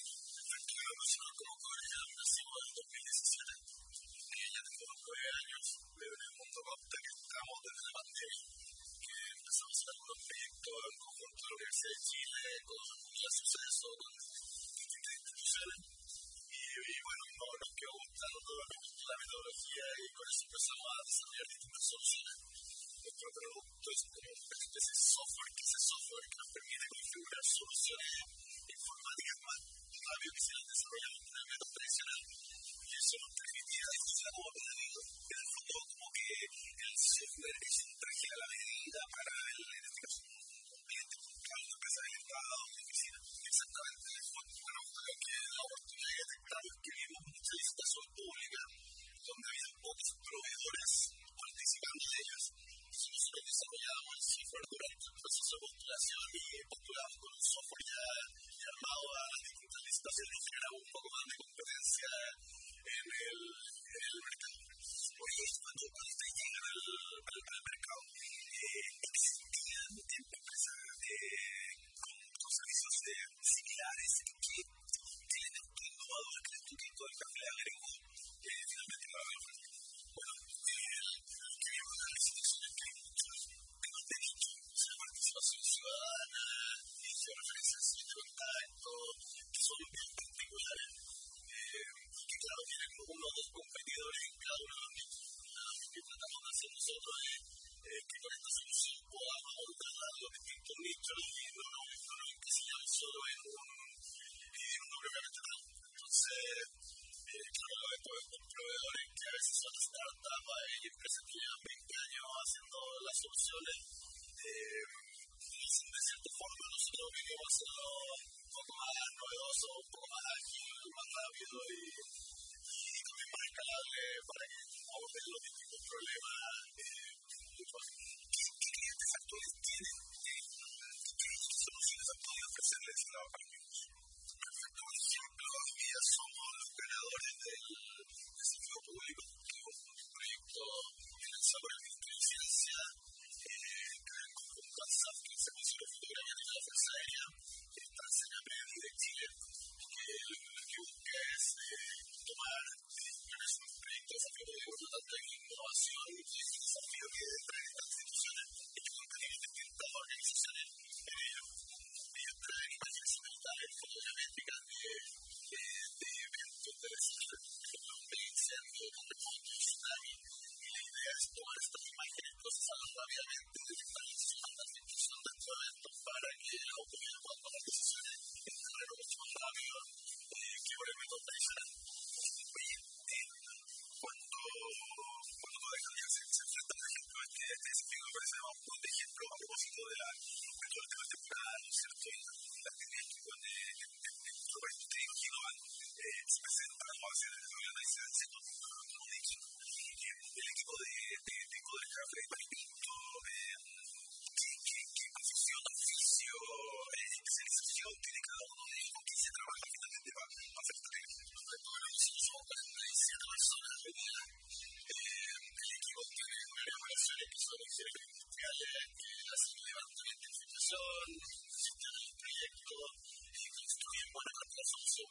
Claro, nosotros como Codelca nacimos en dos mil diecisiete. Eh, ya tenemos nueve años en el mundo Goptec que estamos desde la pandemia, que empezamos a hacer algunos proyectos en conjunto de la Universidad de Chile, con la Suceso, con distintas instituciones. Y, y bueno, no nos quedó gustando, nos gustó la metodología y con eso empezamos a desarrollar distintas soluciones. Nuestro producto es como una especie de software, que ese software que nos permite configurar soluciones informáticas más rápido que se las desarrollamos en el método tradicional. Y eso nos permitía funcionar como aprendido. En el fondo, como que el software es un traje a la medida para el, en este caso, un cliente puntual, una empresa del Estado, una oficina. Exactamente. Bueno, creo que la oportunidad de detectar que vimos mucha licitación pública, donde había pocos proveedores participando de ellos. Entonces nosotros desarrollamos el software durante el proceso de postulación y postulamos con un software ya, ya armado a las distintas licitaciones y generamos un poco más de competencia en el, en el mercado. Oye, cuando, cuando ustedes llegan al, al, al mercado, eh, ¿existían empresas eh, con, con servicios eh, similares? ¿Qué, qué elemento innovador crees tú que Codelca le agregó eh, finalmente para la oferta? Bueno, el, el que vimos en las licitaciones que hay muchos temas de nicho, o sea, participación ciudadana, y georreferenciación de contacto, que son bien particulares. Eh, y que claro, tienen uno o dos competidores en cada uno de los nichos. Lo que tratamos de hacer nosotros es eh, que con esta solución podamos abordar los distintos nichos y no nos no, no encasillamos solo en un, en un doble mercado. Entonces, eh, claro, estos, estos proveedores que a veces son startups, hay empresas que llevan veinte años haciendo las soluciones, eh, de cierta forma nosotros venimos a hacerlo un poco más novedoso, un poco más ágil, más rápido y, y también más escalable para que aborden los distintos problemas. Eh, ¿Qué clientes actuales tienen ciencia, eh, con WhatsApp, que es el servicio de fotografía de la Fuerza Aérea, está en la P de Chile, que lo que busca es eh, tomar es un proyecto de desafío de importante innovación y desafío que trae estas instituciones y que contienen distintas organizaciones. Eh, ellos traen imágenes simultáneas, fotogramétricas de, de, de eventos de desastre, por ejemplo, un incendio, un terremoto, un tsunami, y la idea es tomar estas imágenes, procesarlas rápidamente, detectarlas y mandar información de estos eventos para que la autoridad pueda tomar decisiones en terreno mucho más rápido eh, que por el método tradicional. Oye, eh, cuando, cuando todavía se, se enfrentan, por ejemplo, a este, este desafío me parece un buen ejemplo a propósito de la de todo el tema temporal, ¿no es cierto? Y la actividad que pone en nuestro país técnico global se presenta como hacia el análisis del ciclo de un equipo. El equipo de, de, de Coder Café de Palpinto, eh, ¿qué, qué, qué posición, oficio, eh, especialización tiene cada uno de ellos? ¿Con quién se trabaja finalmente para pa hacer tareas? Nosotros somos cuarenta y siete personas de vida. Eh, el equipo tiene varias operaciones que son ingenieros industriales, que hacen levantamiento de información, gestionan el proyecto, eh, construyen buena parte de la solución,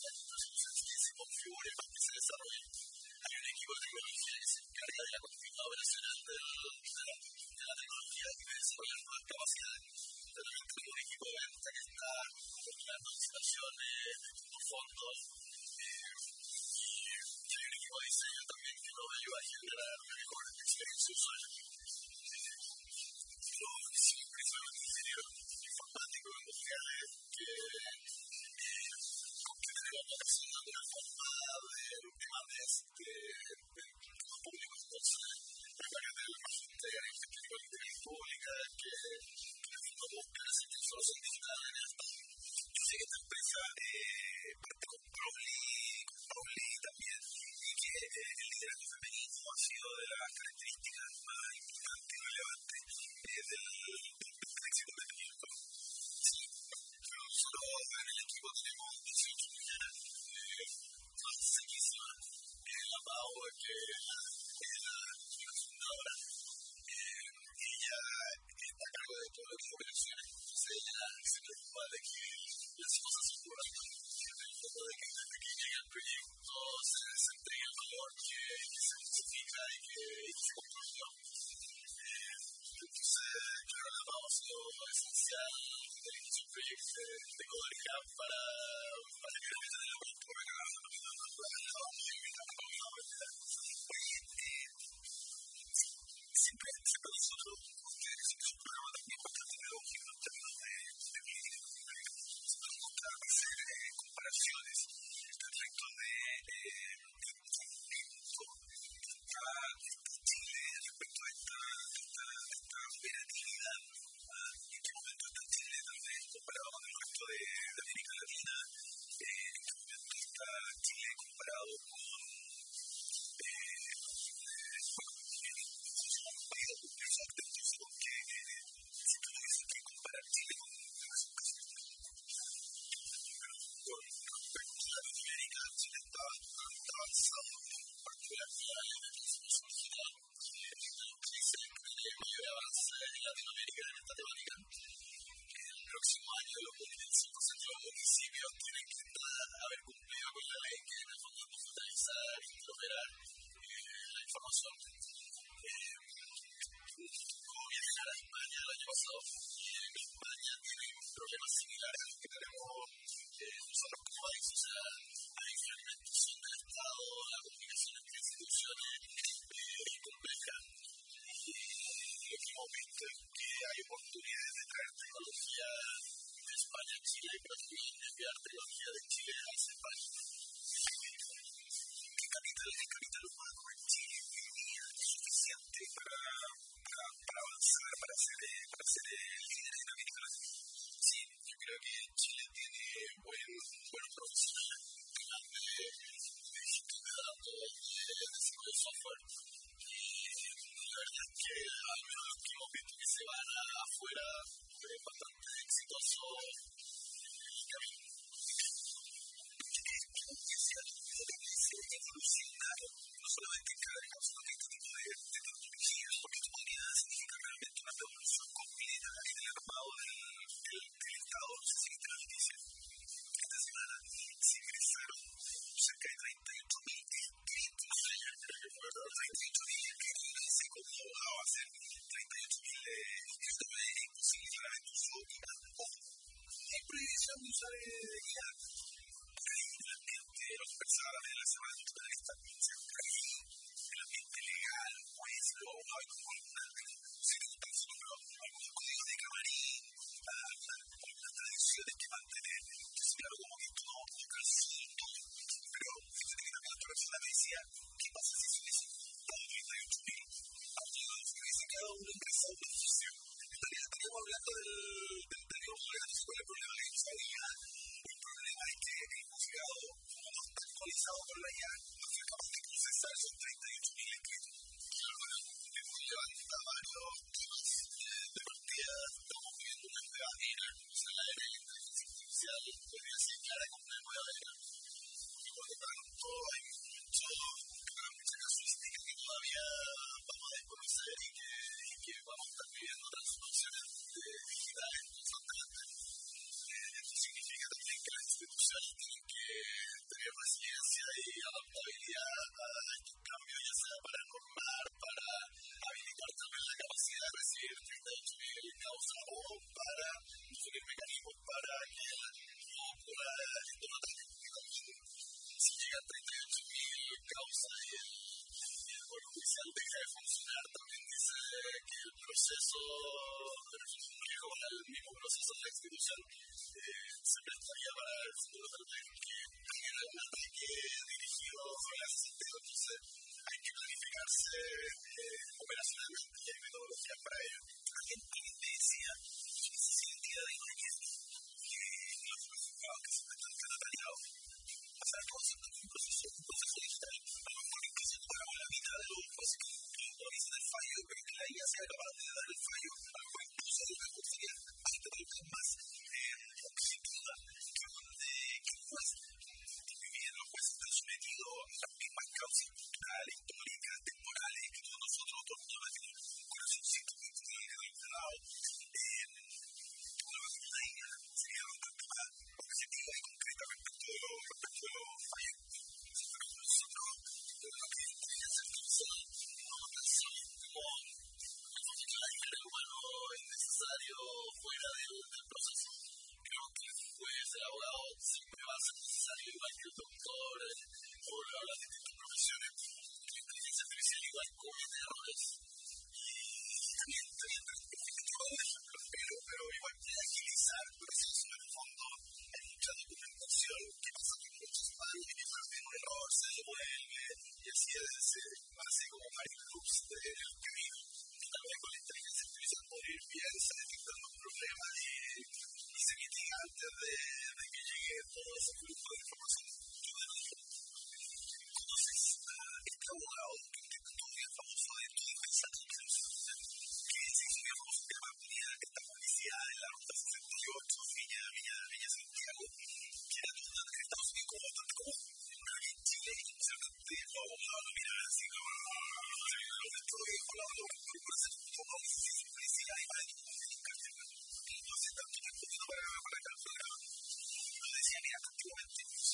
se configura y para que se desarrolle. Hay un equipo de tecnología que se encarga de la continuidad operacional de la, de la, de la tecnología que debe desarrollar nuevas capacidades. También tenemos un equipo de venta que está coordinando licitaciones, distintos fondos, eh, y, y hay un equipo de diseño también que nos ayuda a generar una mejor experiencia usuario. Eh, yo siempre soy un ingeniero informático industrial que eh, complementa la persona de una forma de temas de este público, entonces prepara de la gente en gestión de interés pública que no busca la transformación digital en el Estado. Yo sé que esta empresa eh, parte con Proli, con Proli también, y que eh, el liderazgo femenino ha sido de las características más importantes y relevantes eh, del, del éxito del proyecto. Sí, pero nosotros en el equipo tenemos dieciocho mujeres, eh, más sequísimas, eh, la Pau, que es la, la, la fundadora. Eh, ella está a cargo de todo lo que es operaciones, entonces ella se preocupa de que las cosas ocurran, de que desde que llega el proyecto se, se entregue el valor que, que se justifica y que, y que se construyó. Eh, entonces, claro, la Pau ha sido esencial en el proyecto de, de Codercap para, para que la meta de la Pau por acá, la vamos a invitar a la verdad. Oye, eh, siempre, siempre nosotros, ustedes, es un programa también bastante pedagógico en términos de, de política pública. Nosotros nos gusta hacer eh, comparaciones respecto de eh, cómo está Chile respecto a esta, esta, esta operatividad. ¿Ah? ¿En qué momento está Chile tal vez comparado con el resto de, de América Latina? Eh, ¿En qué momento está Chile comparado con eh, exacto, entonces porque eh, si tú tuvieses que comparar Chile con las con respecto a Latinoamérica, Chile está bastante avanzado, en particular en la transformación digital, eh, uno de los países que tiene mayor avance en Latinoamérica en esta temática. El próximo año los veinticinco por ciento de los municipios tienen que estar, haber cumplido con la ley que en el fondo es digitalizar y integrar eh, la información. Eh, Como viajar a España el año pasado, y en España tienen problemas similares a los que tenemos eh, nosotros como país, o sea, hay fragmentación del Estado, la comunicación entre instituciones eh, es compleja, y lo que hemos visto es que hay oportunidades de traer tecnología de España a Chile, pero también de enviar tecnología de Chile hacia España. ¿Qué capital es el capital humano en Chile hoy día? ¿Es suficiente para, para, para avanzar, para ser, para ser líder en América Latina? Sí, yo creo que Chile tiene buen, buenos profesionales en temas de, de gestión de datos, de desarrollo de software. Y la verdad es que al menos los que hemos visto que se van afuera es bastante exitoso el camino. Se evoluciona no solamente en cada caso, sino que este tipo de, de tecnologías, porque esto podría treinta y ocho mil esto es imposible, claramente un show que tampoco hay prohibición de usar I A. Realmente los personas de la semana de esta el ambiente legal, pues lo hay como algunas circunstancias, pero algunos códigos de camarín, algunas tradiciones que mantener. Entonces, claro, como que todo todo calzado, todo. Pero fíjate que también otra persona me decía, ¿qué pasa si se hubiese juntado treinta y ocho mil abogados que hubiese cada uno ingresado a un oficio? Estaría- Estaríamos hablando del, del, estaríamos hablando sobre el problema de la I A. El problema es que el juzgado, como no está actualizado con la I A, no fue capaz de procesar esos treinta y ocho mil escritos. Claro, hemos levantado varios temas eh, de partida, estamos viviendo una nueva era, o sea, la era de la inteligencia artificial podría ser clara como una nueva era, y por lo tanto hay mucho, claro, mucha casuística que todavía vamos a desconocer y que, y que vamos a estar viviendo transformaciones eh, digitales constantemente. Esto significa también que las instituciones tienen que tener resiliencia y adaptabilidad a estos cambios, ya sea para normar, para habilitar también la capacidad de recibir treinta y ocho mil causas o para definir mecanismos para que no ocurra esto notario. Que también si llegan treinta y ocho mil causas y el, y el Poder Judicial deja de funcionar, también dice que el proceso, el funcionario con el mismo proceso de la institución eh, se prestaría para el futuro tener que tener algún ataque dirigido sobre ese sentido. Entonces hay que planificarse eh, operacionalmente y hay metodologías para ello. Alguien, alguien me decía que esa identidad de imagen que los juzgados que siempre están tan atareados pasar todo ese un proceso, un proceso digital, a lo mejor incluso pagamos la mitad de los jueces que autorizan el fallo, pero que la I A sea capaz de dar el fallo, a lo mejor incluso lo mejor sería hasta tal vez más eh, objetiva que donde que un juez. Muy bien, los jueces están sometidos a las mismas causas culturales, históricas, temporales, que todos nosotros, todo el mundo tiene un corazoncito que está en el lado. Eh, a lo mejor la I A sería bastante más objetiva y concreta respecto de los respecto de los fallos. Pero nosotros, lo que es inteligencia artificial, no pensamos como nosotros que el humano es necesario fuera del, del proceso. Creo que el juez, el abogado, siempre va a ser necesario, igual que el doctor, eh, por hablar de distintas profesiones. La inteligencia artificial igual comete errores. Y también, también, pero, pero igual puede agilizar el proceso en el fondo. Hay mucha documentación que pasa por muchas manos y que parte de un error se devuelve y así es, se hace como varios loops del camino. Y también con la inteligencia artificial poder ir bien, se detectan los problemas y, y se mitiga antes de, de que llegue todo ese flujo de información. Yo de nuevo, conoces a este abogado que es muy famoso de tu defensa que se hizo muy famoso que mantenía esta publicidad en la ruta sesenta y ocho, Villa, Villa, Villa Santiago, que era todo en Estados Unidos como bastante común. Pero aquí en Chile, especialmente los abogados lo miran así como lo destruye, por la hora, por hacer un poco de publicidad y para ningún no hace tanto tiempo para para calcular. Yo decía, mira, antiguamente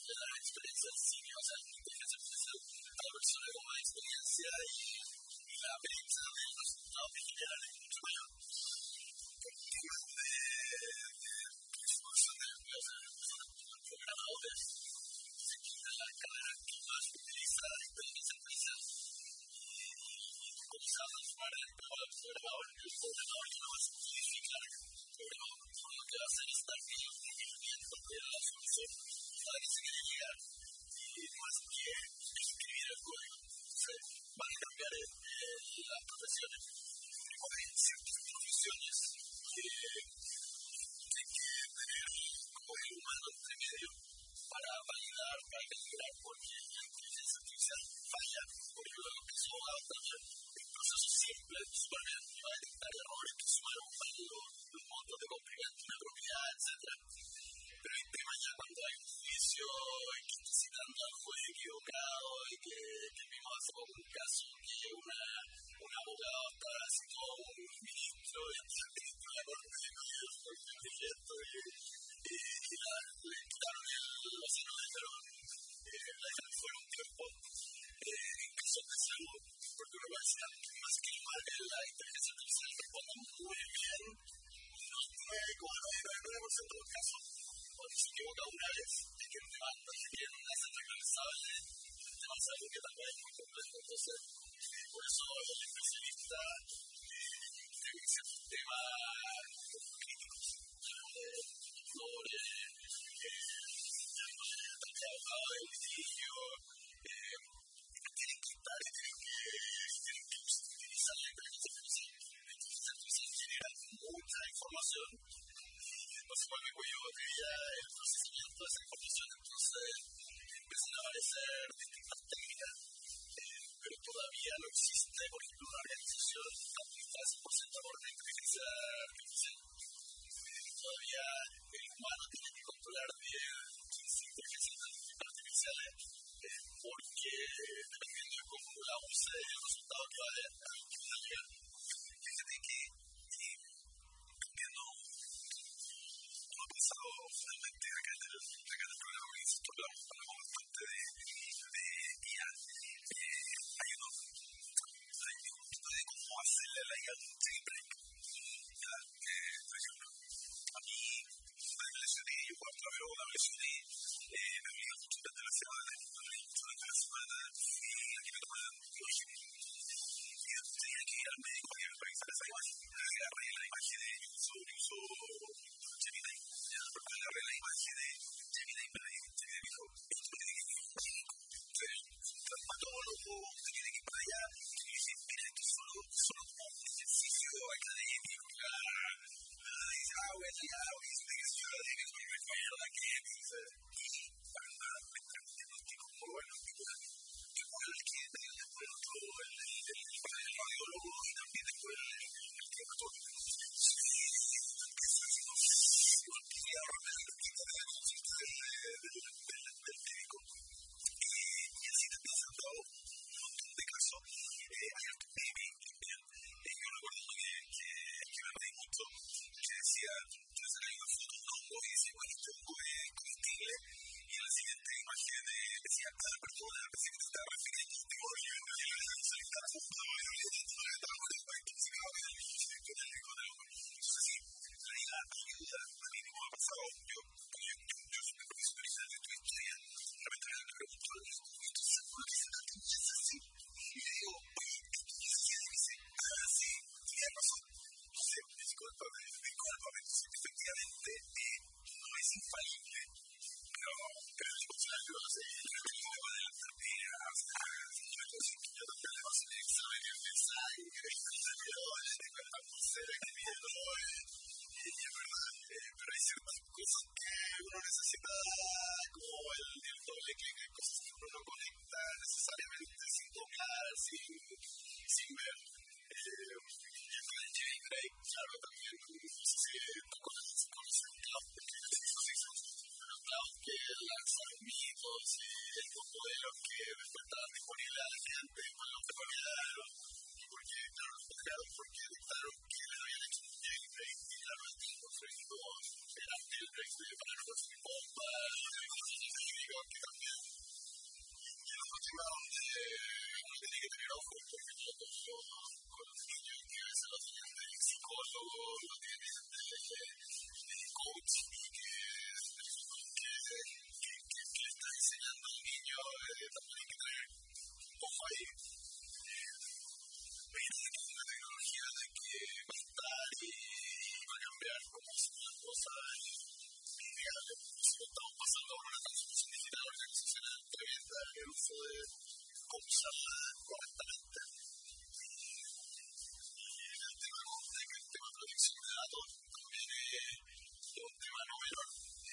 la experiencia del cine, o sea, la inteligencia artificial a la persona con más experiencia y, y la prensa del resultado que generan es mucho mayor. Por temas de, de distribución del empleo, o sea, los programadores se quitan las carreras que más utiliza la inteligencia artificial y cómo se va a transformar en el programador. El programador ya no va a simplificar el programador, lo que va a hacer es dar bien un requerimiento de la solución a la que se quiere llegar y más que escribir el código. Entonces, van a cambiar eh, las profesiones. Pero hay ciertas profesiones que hay que tener como el humano entre medio para validar, para calcular, porque la inteligencia artificial falla. Por ejemplo, lo que es abogado también, el proceso simple, solamente va a detectar errores que suelen para los, los montos de cumplimiento de una propiedad, etcétera. Pero el tema ya cuando hay un juicio y que está citando al juez equivocado y que, que vimos hace poco un caso que una, un abogado está citando a un ministro y el ministro de la corte de medios por el proyecto y, y, y la, le quitaron el, o sea, no dejaron, eh, la dejaron fuera un tiempo eh, en casos de salud, porque me parecía más que mal que la inteligencia artificial responde muy bien, unos nueve coma noventa y nueve por ciento de los casos. Cuando se equivoca una vez, hay que demanda, hay que hacer regresable el tema de salud que también es muy complejo. Entonces, eh, por eso el especialista eh, tiene ciertos temas críticos, de sobre el abogado de litigio, eh, tienen que estar y tienen que, tienen que utilizar la inteligencia artificial. La inteligencia artificial genera mucha información. Entonces, cuando yo veía el procesamiento de esa información, entonces empiezan a aparecer distintas técnicas, eh, pero todavía no existe, por ejemplo, una organización administrada cien por ciento por la inteligencia artificial. Eh, todavía el humano tiene que controlar bien quince inteligencias artificiales, eh, porque dependiendo de cómo la use, el resultado que va a llegar. Fíjate que, eh, cambiando no ha pasado finalmente acá en el, acá en el programa, porque insisto, hablamos, hablamos bastante de, de I A. Eh, hay, unos, hay un tipo de cómo hacerle a la I A un jailbreak. Ya, eh, por ejemplo, a mí me lesioné, yo cuando trabajaba con la lesioné, eh, me olvidé mucho durante la semana, me olvidé mucho durante la semana y aquí me tomaban biológico. Y yo tenía que ir al médico para que me revisara esa imagen. Agarré la imagen de uso, uso Gemini, ya, agarré la imagen de Gemini, me dijo, Gemini me dijo, esto tiene que ir un médico, un traumatólogo, tiene que ir para allá. Y yo dije, mira, esto es solo, solo como un ejercicio académico, la, la, dice, ah, bueno, ya, porque es un ejercicio académico, no me recuerda que, dice, y para nada, me trae un diagnóstico muy bueno, igual, igual que después otro, el, el, el, el radiólogo y también después el, el traumatólogo. Del médico y así te empiezan todo un montón de casos. Eh, hay altos baby también. Eh, yo recuerdo uno que, que, que me reí mucho, que decía, yo le sacaba una foto de un hongo y decía, bueno, este hongo es comestible. Y en la siguiente imagen eh, decía, ah, perdona, pensé que te estaba refiriendo a un tipo de libro y le estaba justo y no le estaba intoxicado con el con el hongo. Entonces sí, la I A ayuda. A mí me ha pasado, yo, yo, yo soy una profesionalista de tu historia, de repente me pregunto, digo, ¿estoy seguro que se trata de así? Y le digo, oye, ¿esto qué se llama? Y me dice, ah, sí, tienes razón. No sé, discúlpame, discúlpame. Entonces, efectivamente, eh, no es infalible, pero, pero el funcionario, no sé, el tema de las tareas, ahí. Viene de que es una tecnología de que va a estar y va a cambiar como son las cosas y reales. Si estamos pasando por una transformación digital organizacional tremenda, el uso de cómo usarla correctamente. Y el tema de que el tema de protección de datos también es un tema no menor.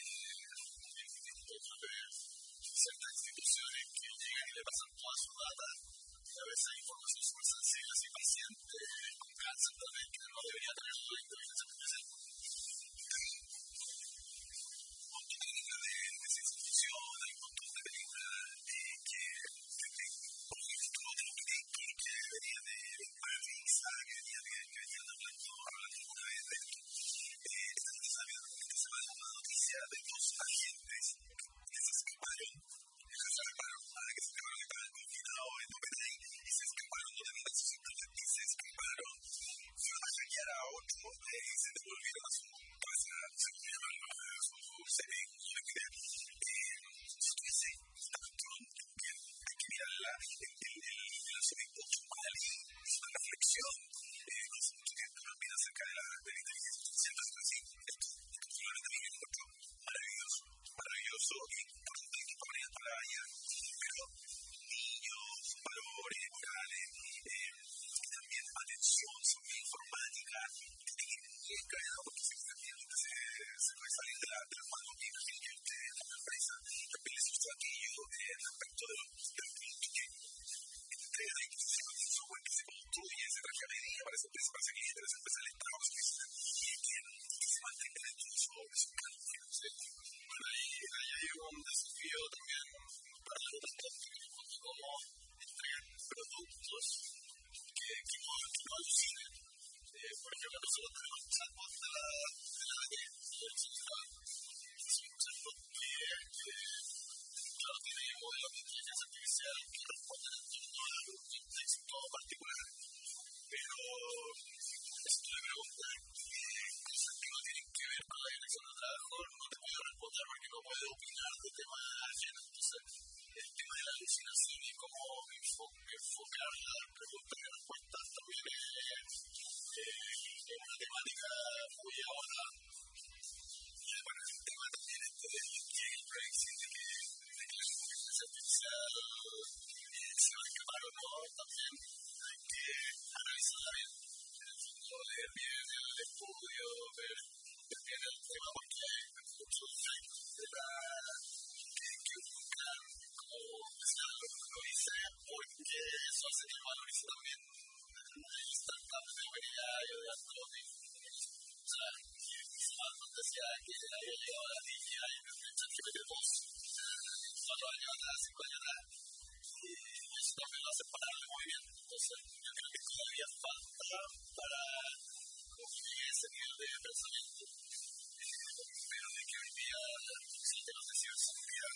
Ciertas instituciones que llegan y le pasan toda su data, y a veces hay información súper sensible, así pacientes con cáncer también, que no debería tener la inteligencia artificial. Un montón de películas de, de ciencia ficción, hay un montón de películas de que, que, que por ejemplo, otro que, que, que venía de Parisa, que venía de, que venían hablando, hablando alguna vez de esto. Eh, esta noticia, esta semana una noticia de dos agentes que se escaparon. Se escaparon, para que se escaparon, que estaban confinados en OpenAI y se escaparon, no tenían sus internet y se escaparon, fueron a hackear a otro eh, y se devolvieron a su casa, se volvieron a su C P U, lo que sea. Eh, yo qué sé, esta cuestión que hay que mirarla en el, el, el lanzamiento opcional y es una reflexión, eh, no hace mucho tiempo me olvidé acerca de la, de la inteligencia artificial, pero así, esto, esto finalmente a mí me encuentro maravilloso, maravilloso y para allá, pero niños, valores morales, eh, también atención sobre informática, que tienen bien caído porque si efectivamente se, se puede salir de la, de la mano bien gente de la empresa, también les hizo aquello eh, respecto de los productos que entregan ahí, que se software que se construye, se traje a medida para esa empresa, para ese cliente, para esa empresa del Estado, y que, que se mantenga dentro de su obra, su cálculo, ¿sí? Bueno, ahí, ahí hay un desafío también para los otros como entregar productos que, que no, que no alucinen. Eh, por ejemplo, nosotros tenemos un chatbot de la de la de es un chatbot que, que claro, tiene modelos de inteligencia artificial que responden en torno a un contexto particular. Pero si tú le preguntas qué cosas que no tienen que ver con la dirección de trabajo, no te puede responder porque no puede opinar de temas ajenos. Entonces, el tema de la alucinación y cómo enfo- enfocar las preguntas y respuestas también es, eh, es una temática muy ahora. Y bueno, el tema también este del jailbreak, de que, de que la inteligencia artificial eh, se va a escapar o no, también hay que analizarla bien. En el fondo, leer bien el estudio, ver, ver bien el tema, porque hay muchos efectos de la que, que buscan como especial lo que uno dice, porque eso hace que valorice también el startup de OpenAI o de Anthropic. O sea, Ismael nos decía que había llegado a la D J I en el ChatGPT dos cuatro años atrás, cinco años atrás, y eso también lo hace pararle muy bien. Entonces, yo creo que todavía falta para conseguir ese nivel de pensamiento. Pero de que hoy día los temas de ciberseguridad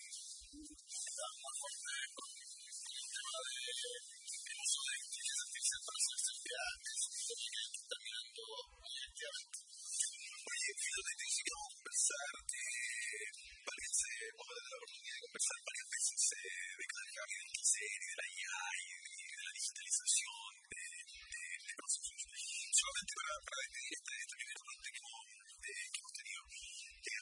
están más fuertes con el tema del uso de inteligencia artificial para ciberseguridad, es un tema que hay que estar mirando muy activamente. Oye, finalmente queríamos conversar de varias, vamos a tener la oportunidad de conversar varias veces eh, de cada cambio que se de la I A y de la digitalización de, de, de procesos. Solamente para, para despedir esta, esta primera parte que hemos, eh, que hemos tenido, eh,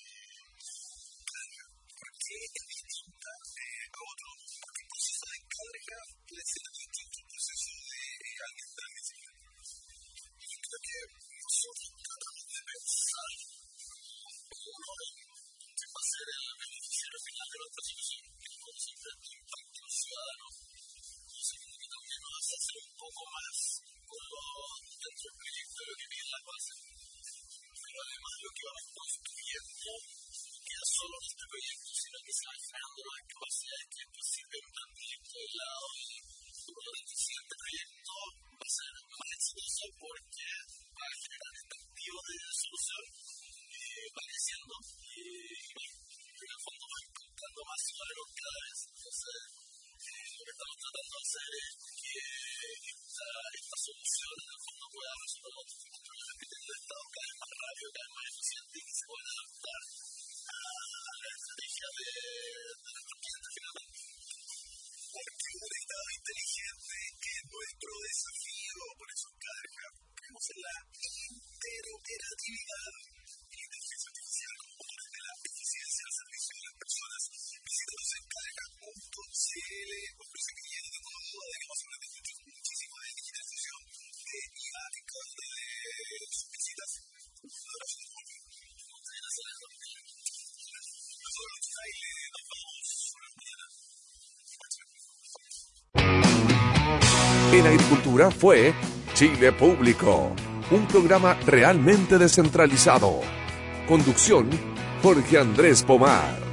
¿por qué es distinta eh, a otro? Porque el proceso de carga puede ser distinto al proceso de eh, alguien tan visible. Y creo que nosotros tratamos de pensar como uno que va a ser el beneficiario final de nuestra solución, que es como siempre el impacto ciudadano. Entonces, creo que también nos hace hacer un poco más con lo dentro del proyecto de lo que piden las bases. Pero además lo que vamos construyendo queda solo en este proyecto, sino que se van creando las capacidades que después sirven para el proyecto del lado y probablemente el siguiente proyecto va a ser más exitoso porque va a generar este activo de solución, eh, va creciendo y, y va, en el fondo va encontrando más valor cada vez. Entonces, eh, lo que estamos tratando de hacer es que esta, esta solución en el fondo pueda resolver los distintos problemas que tiene el Estado cada vez más rápido, cada vez más eficiente y que se pueda adaptar a la estrategia de, de nuestros clientes finalmente. Porque un Estado inteligente En agricultura fue Chile Público, un programa realmente descentralizado. Conducción, Jorge Andrés Pomar.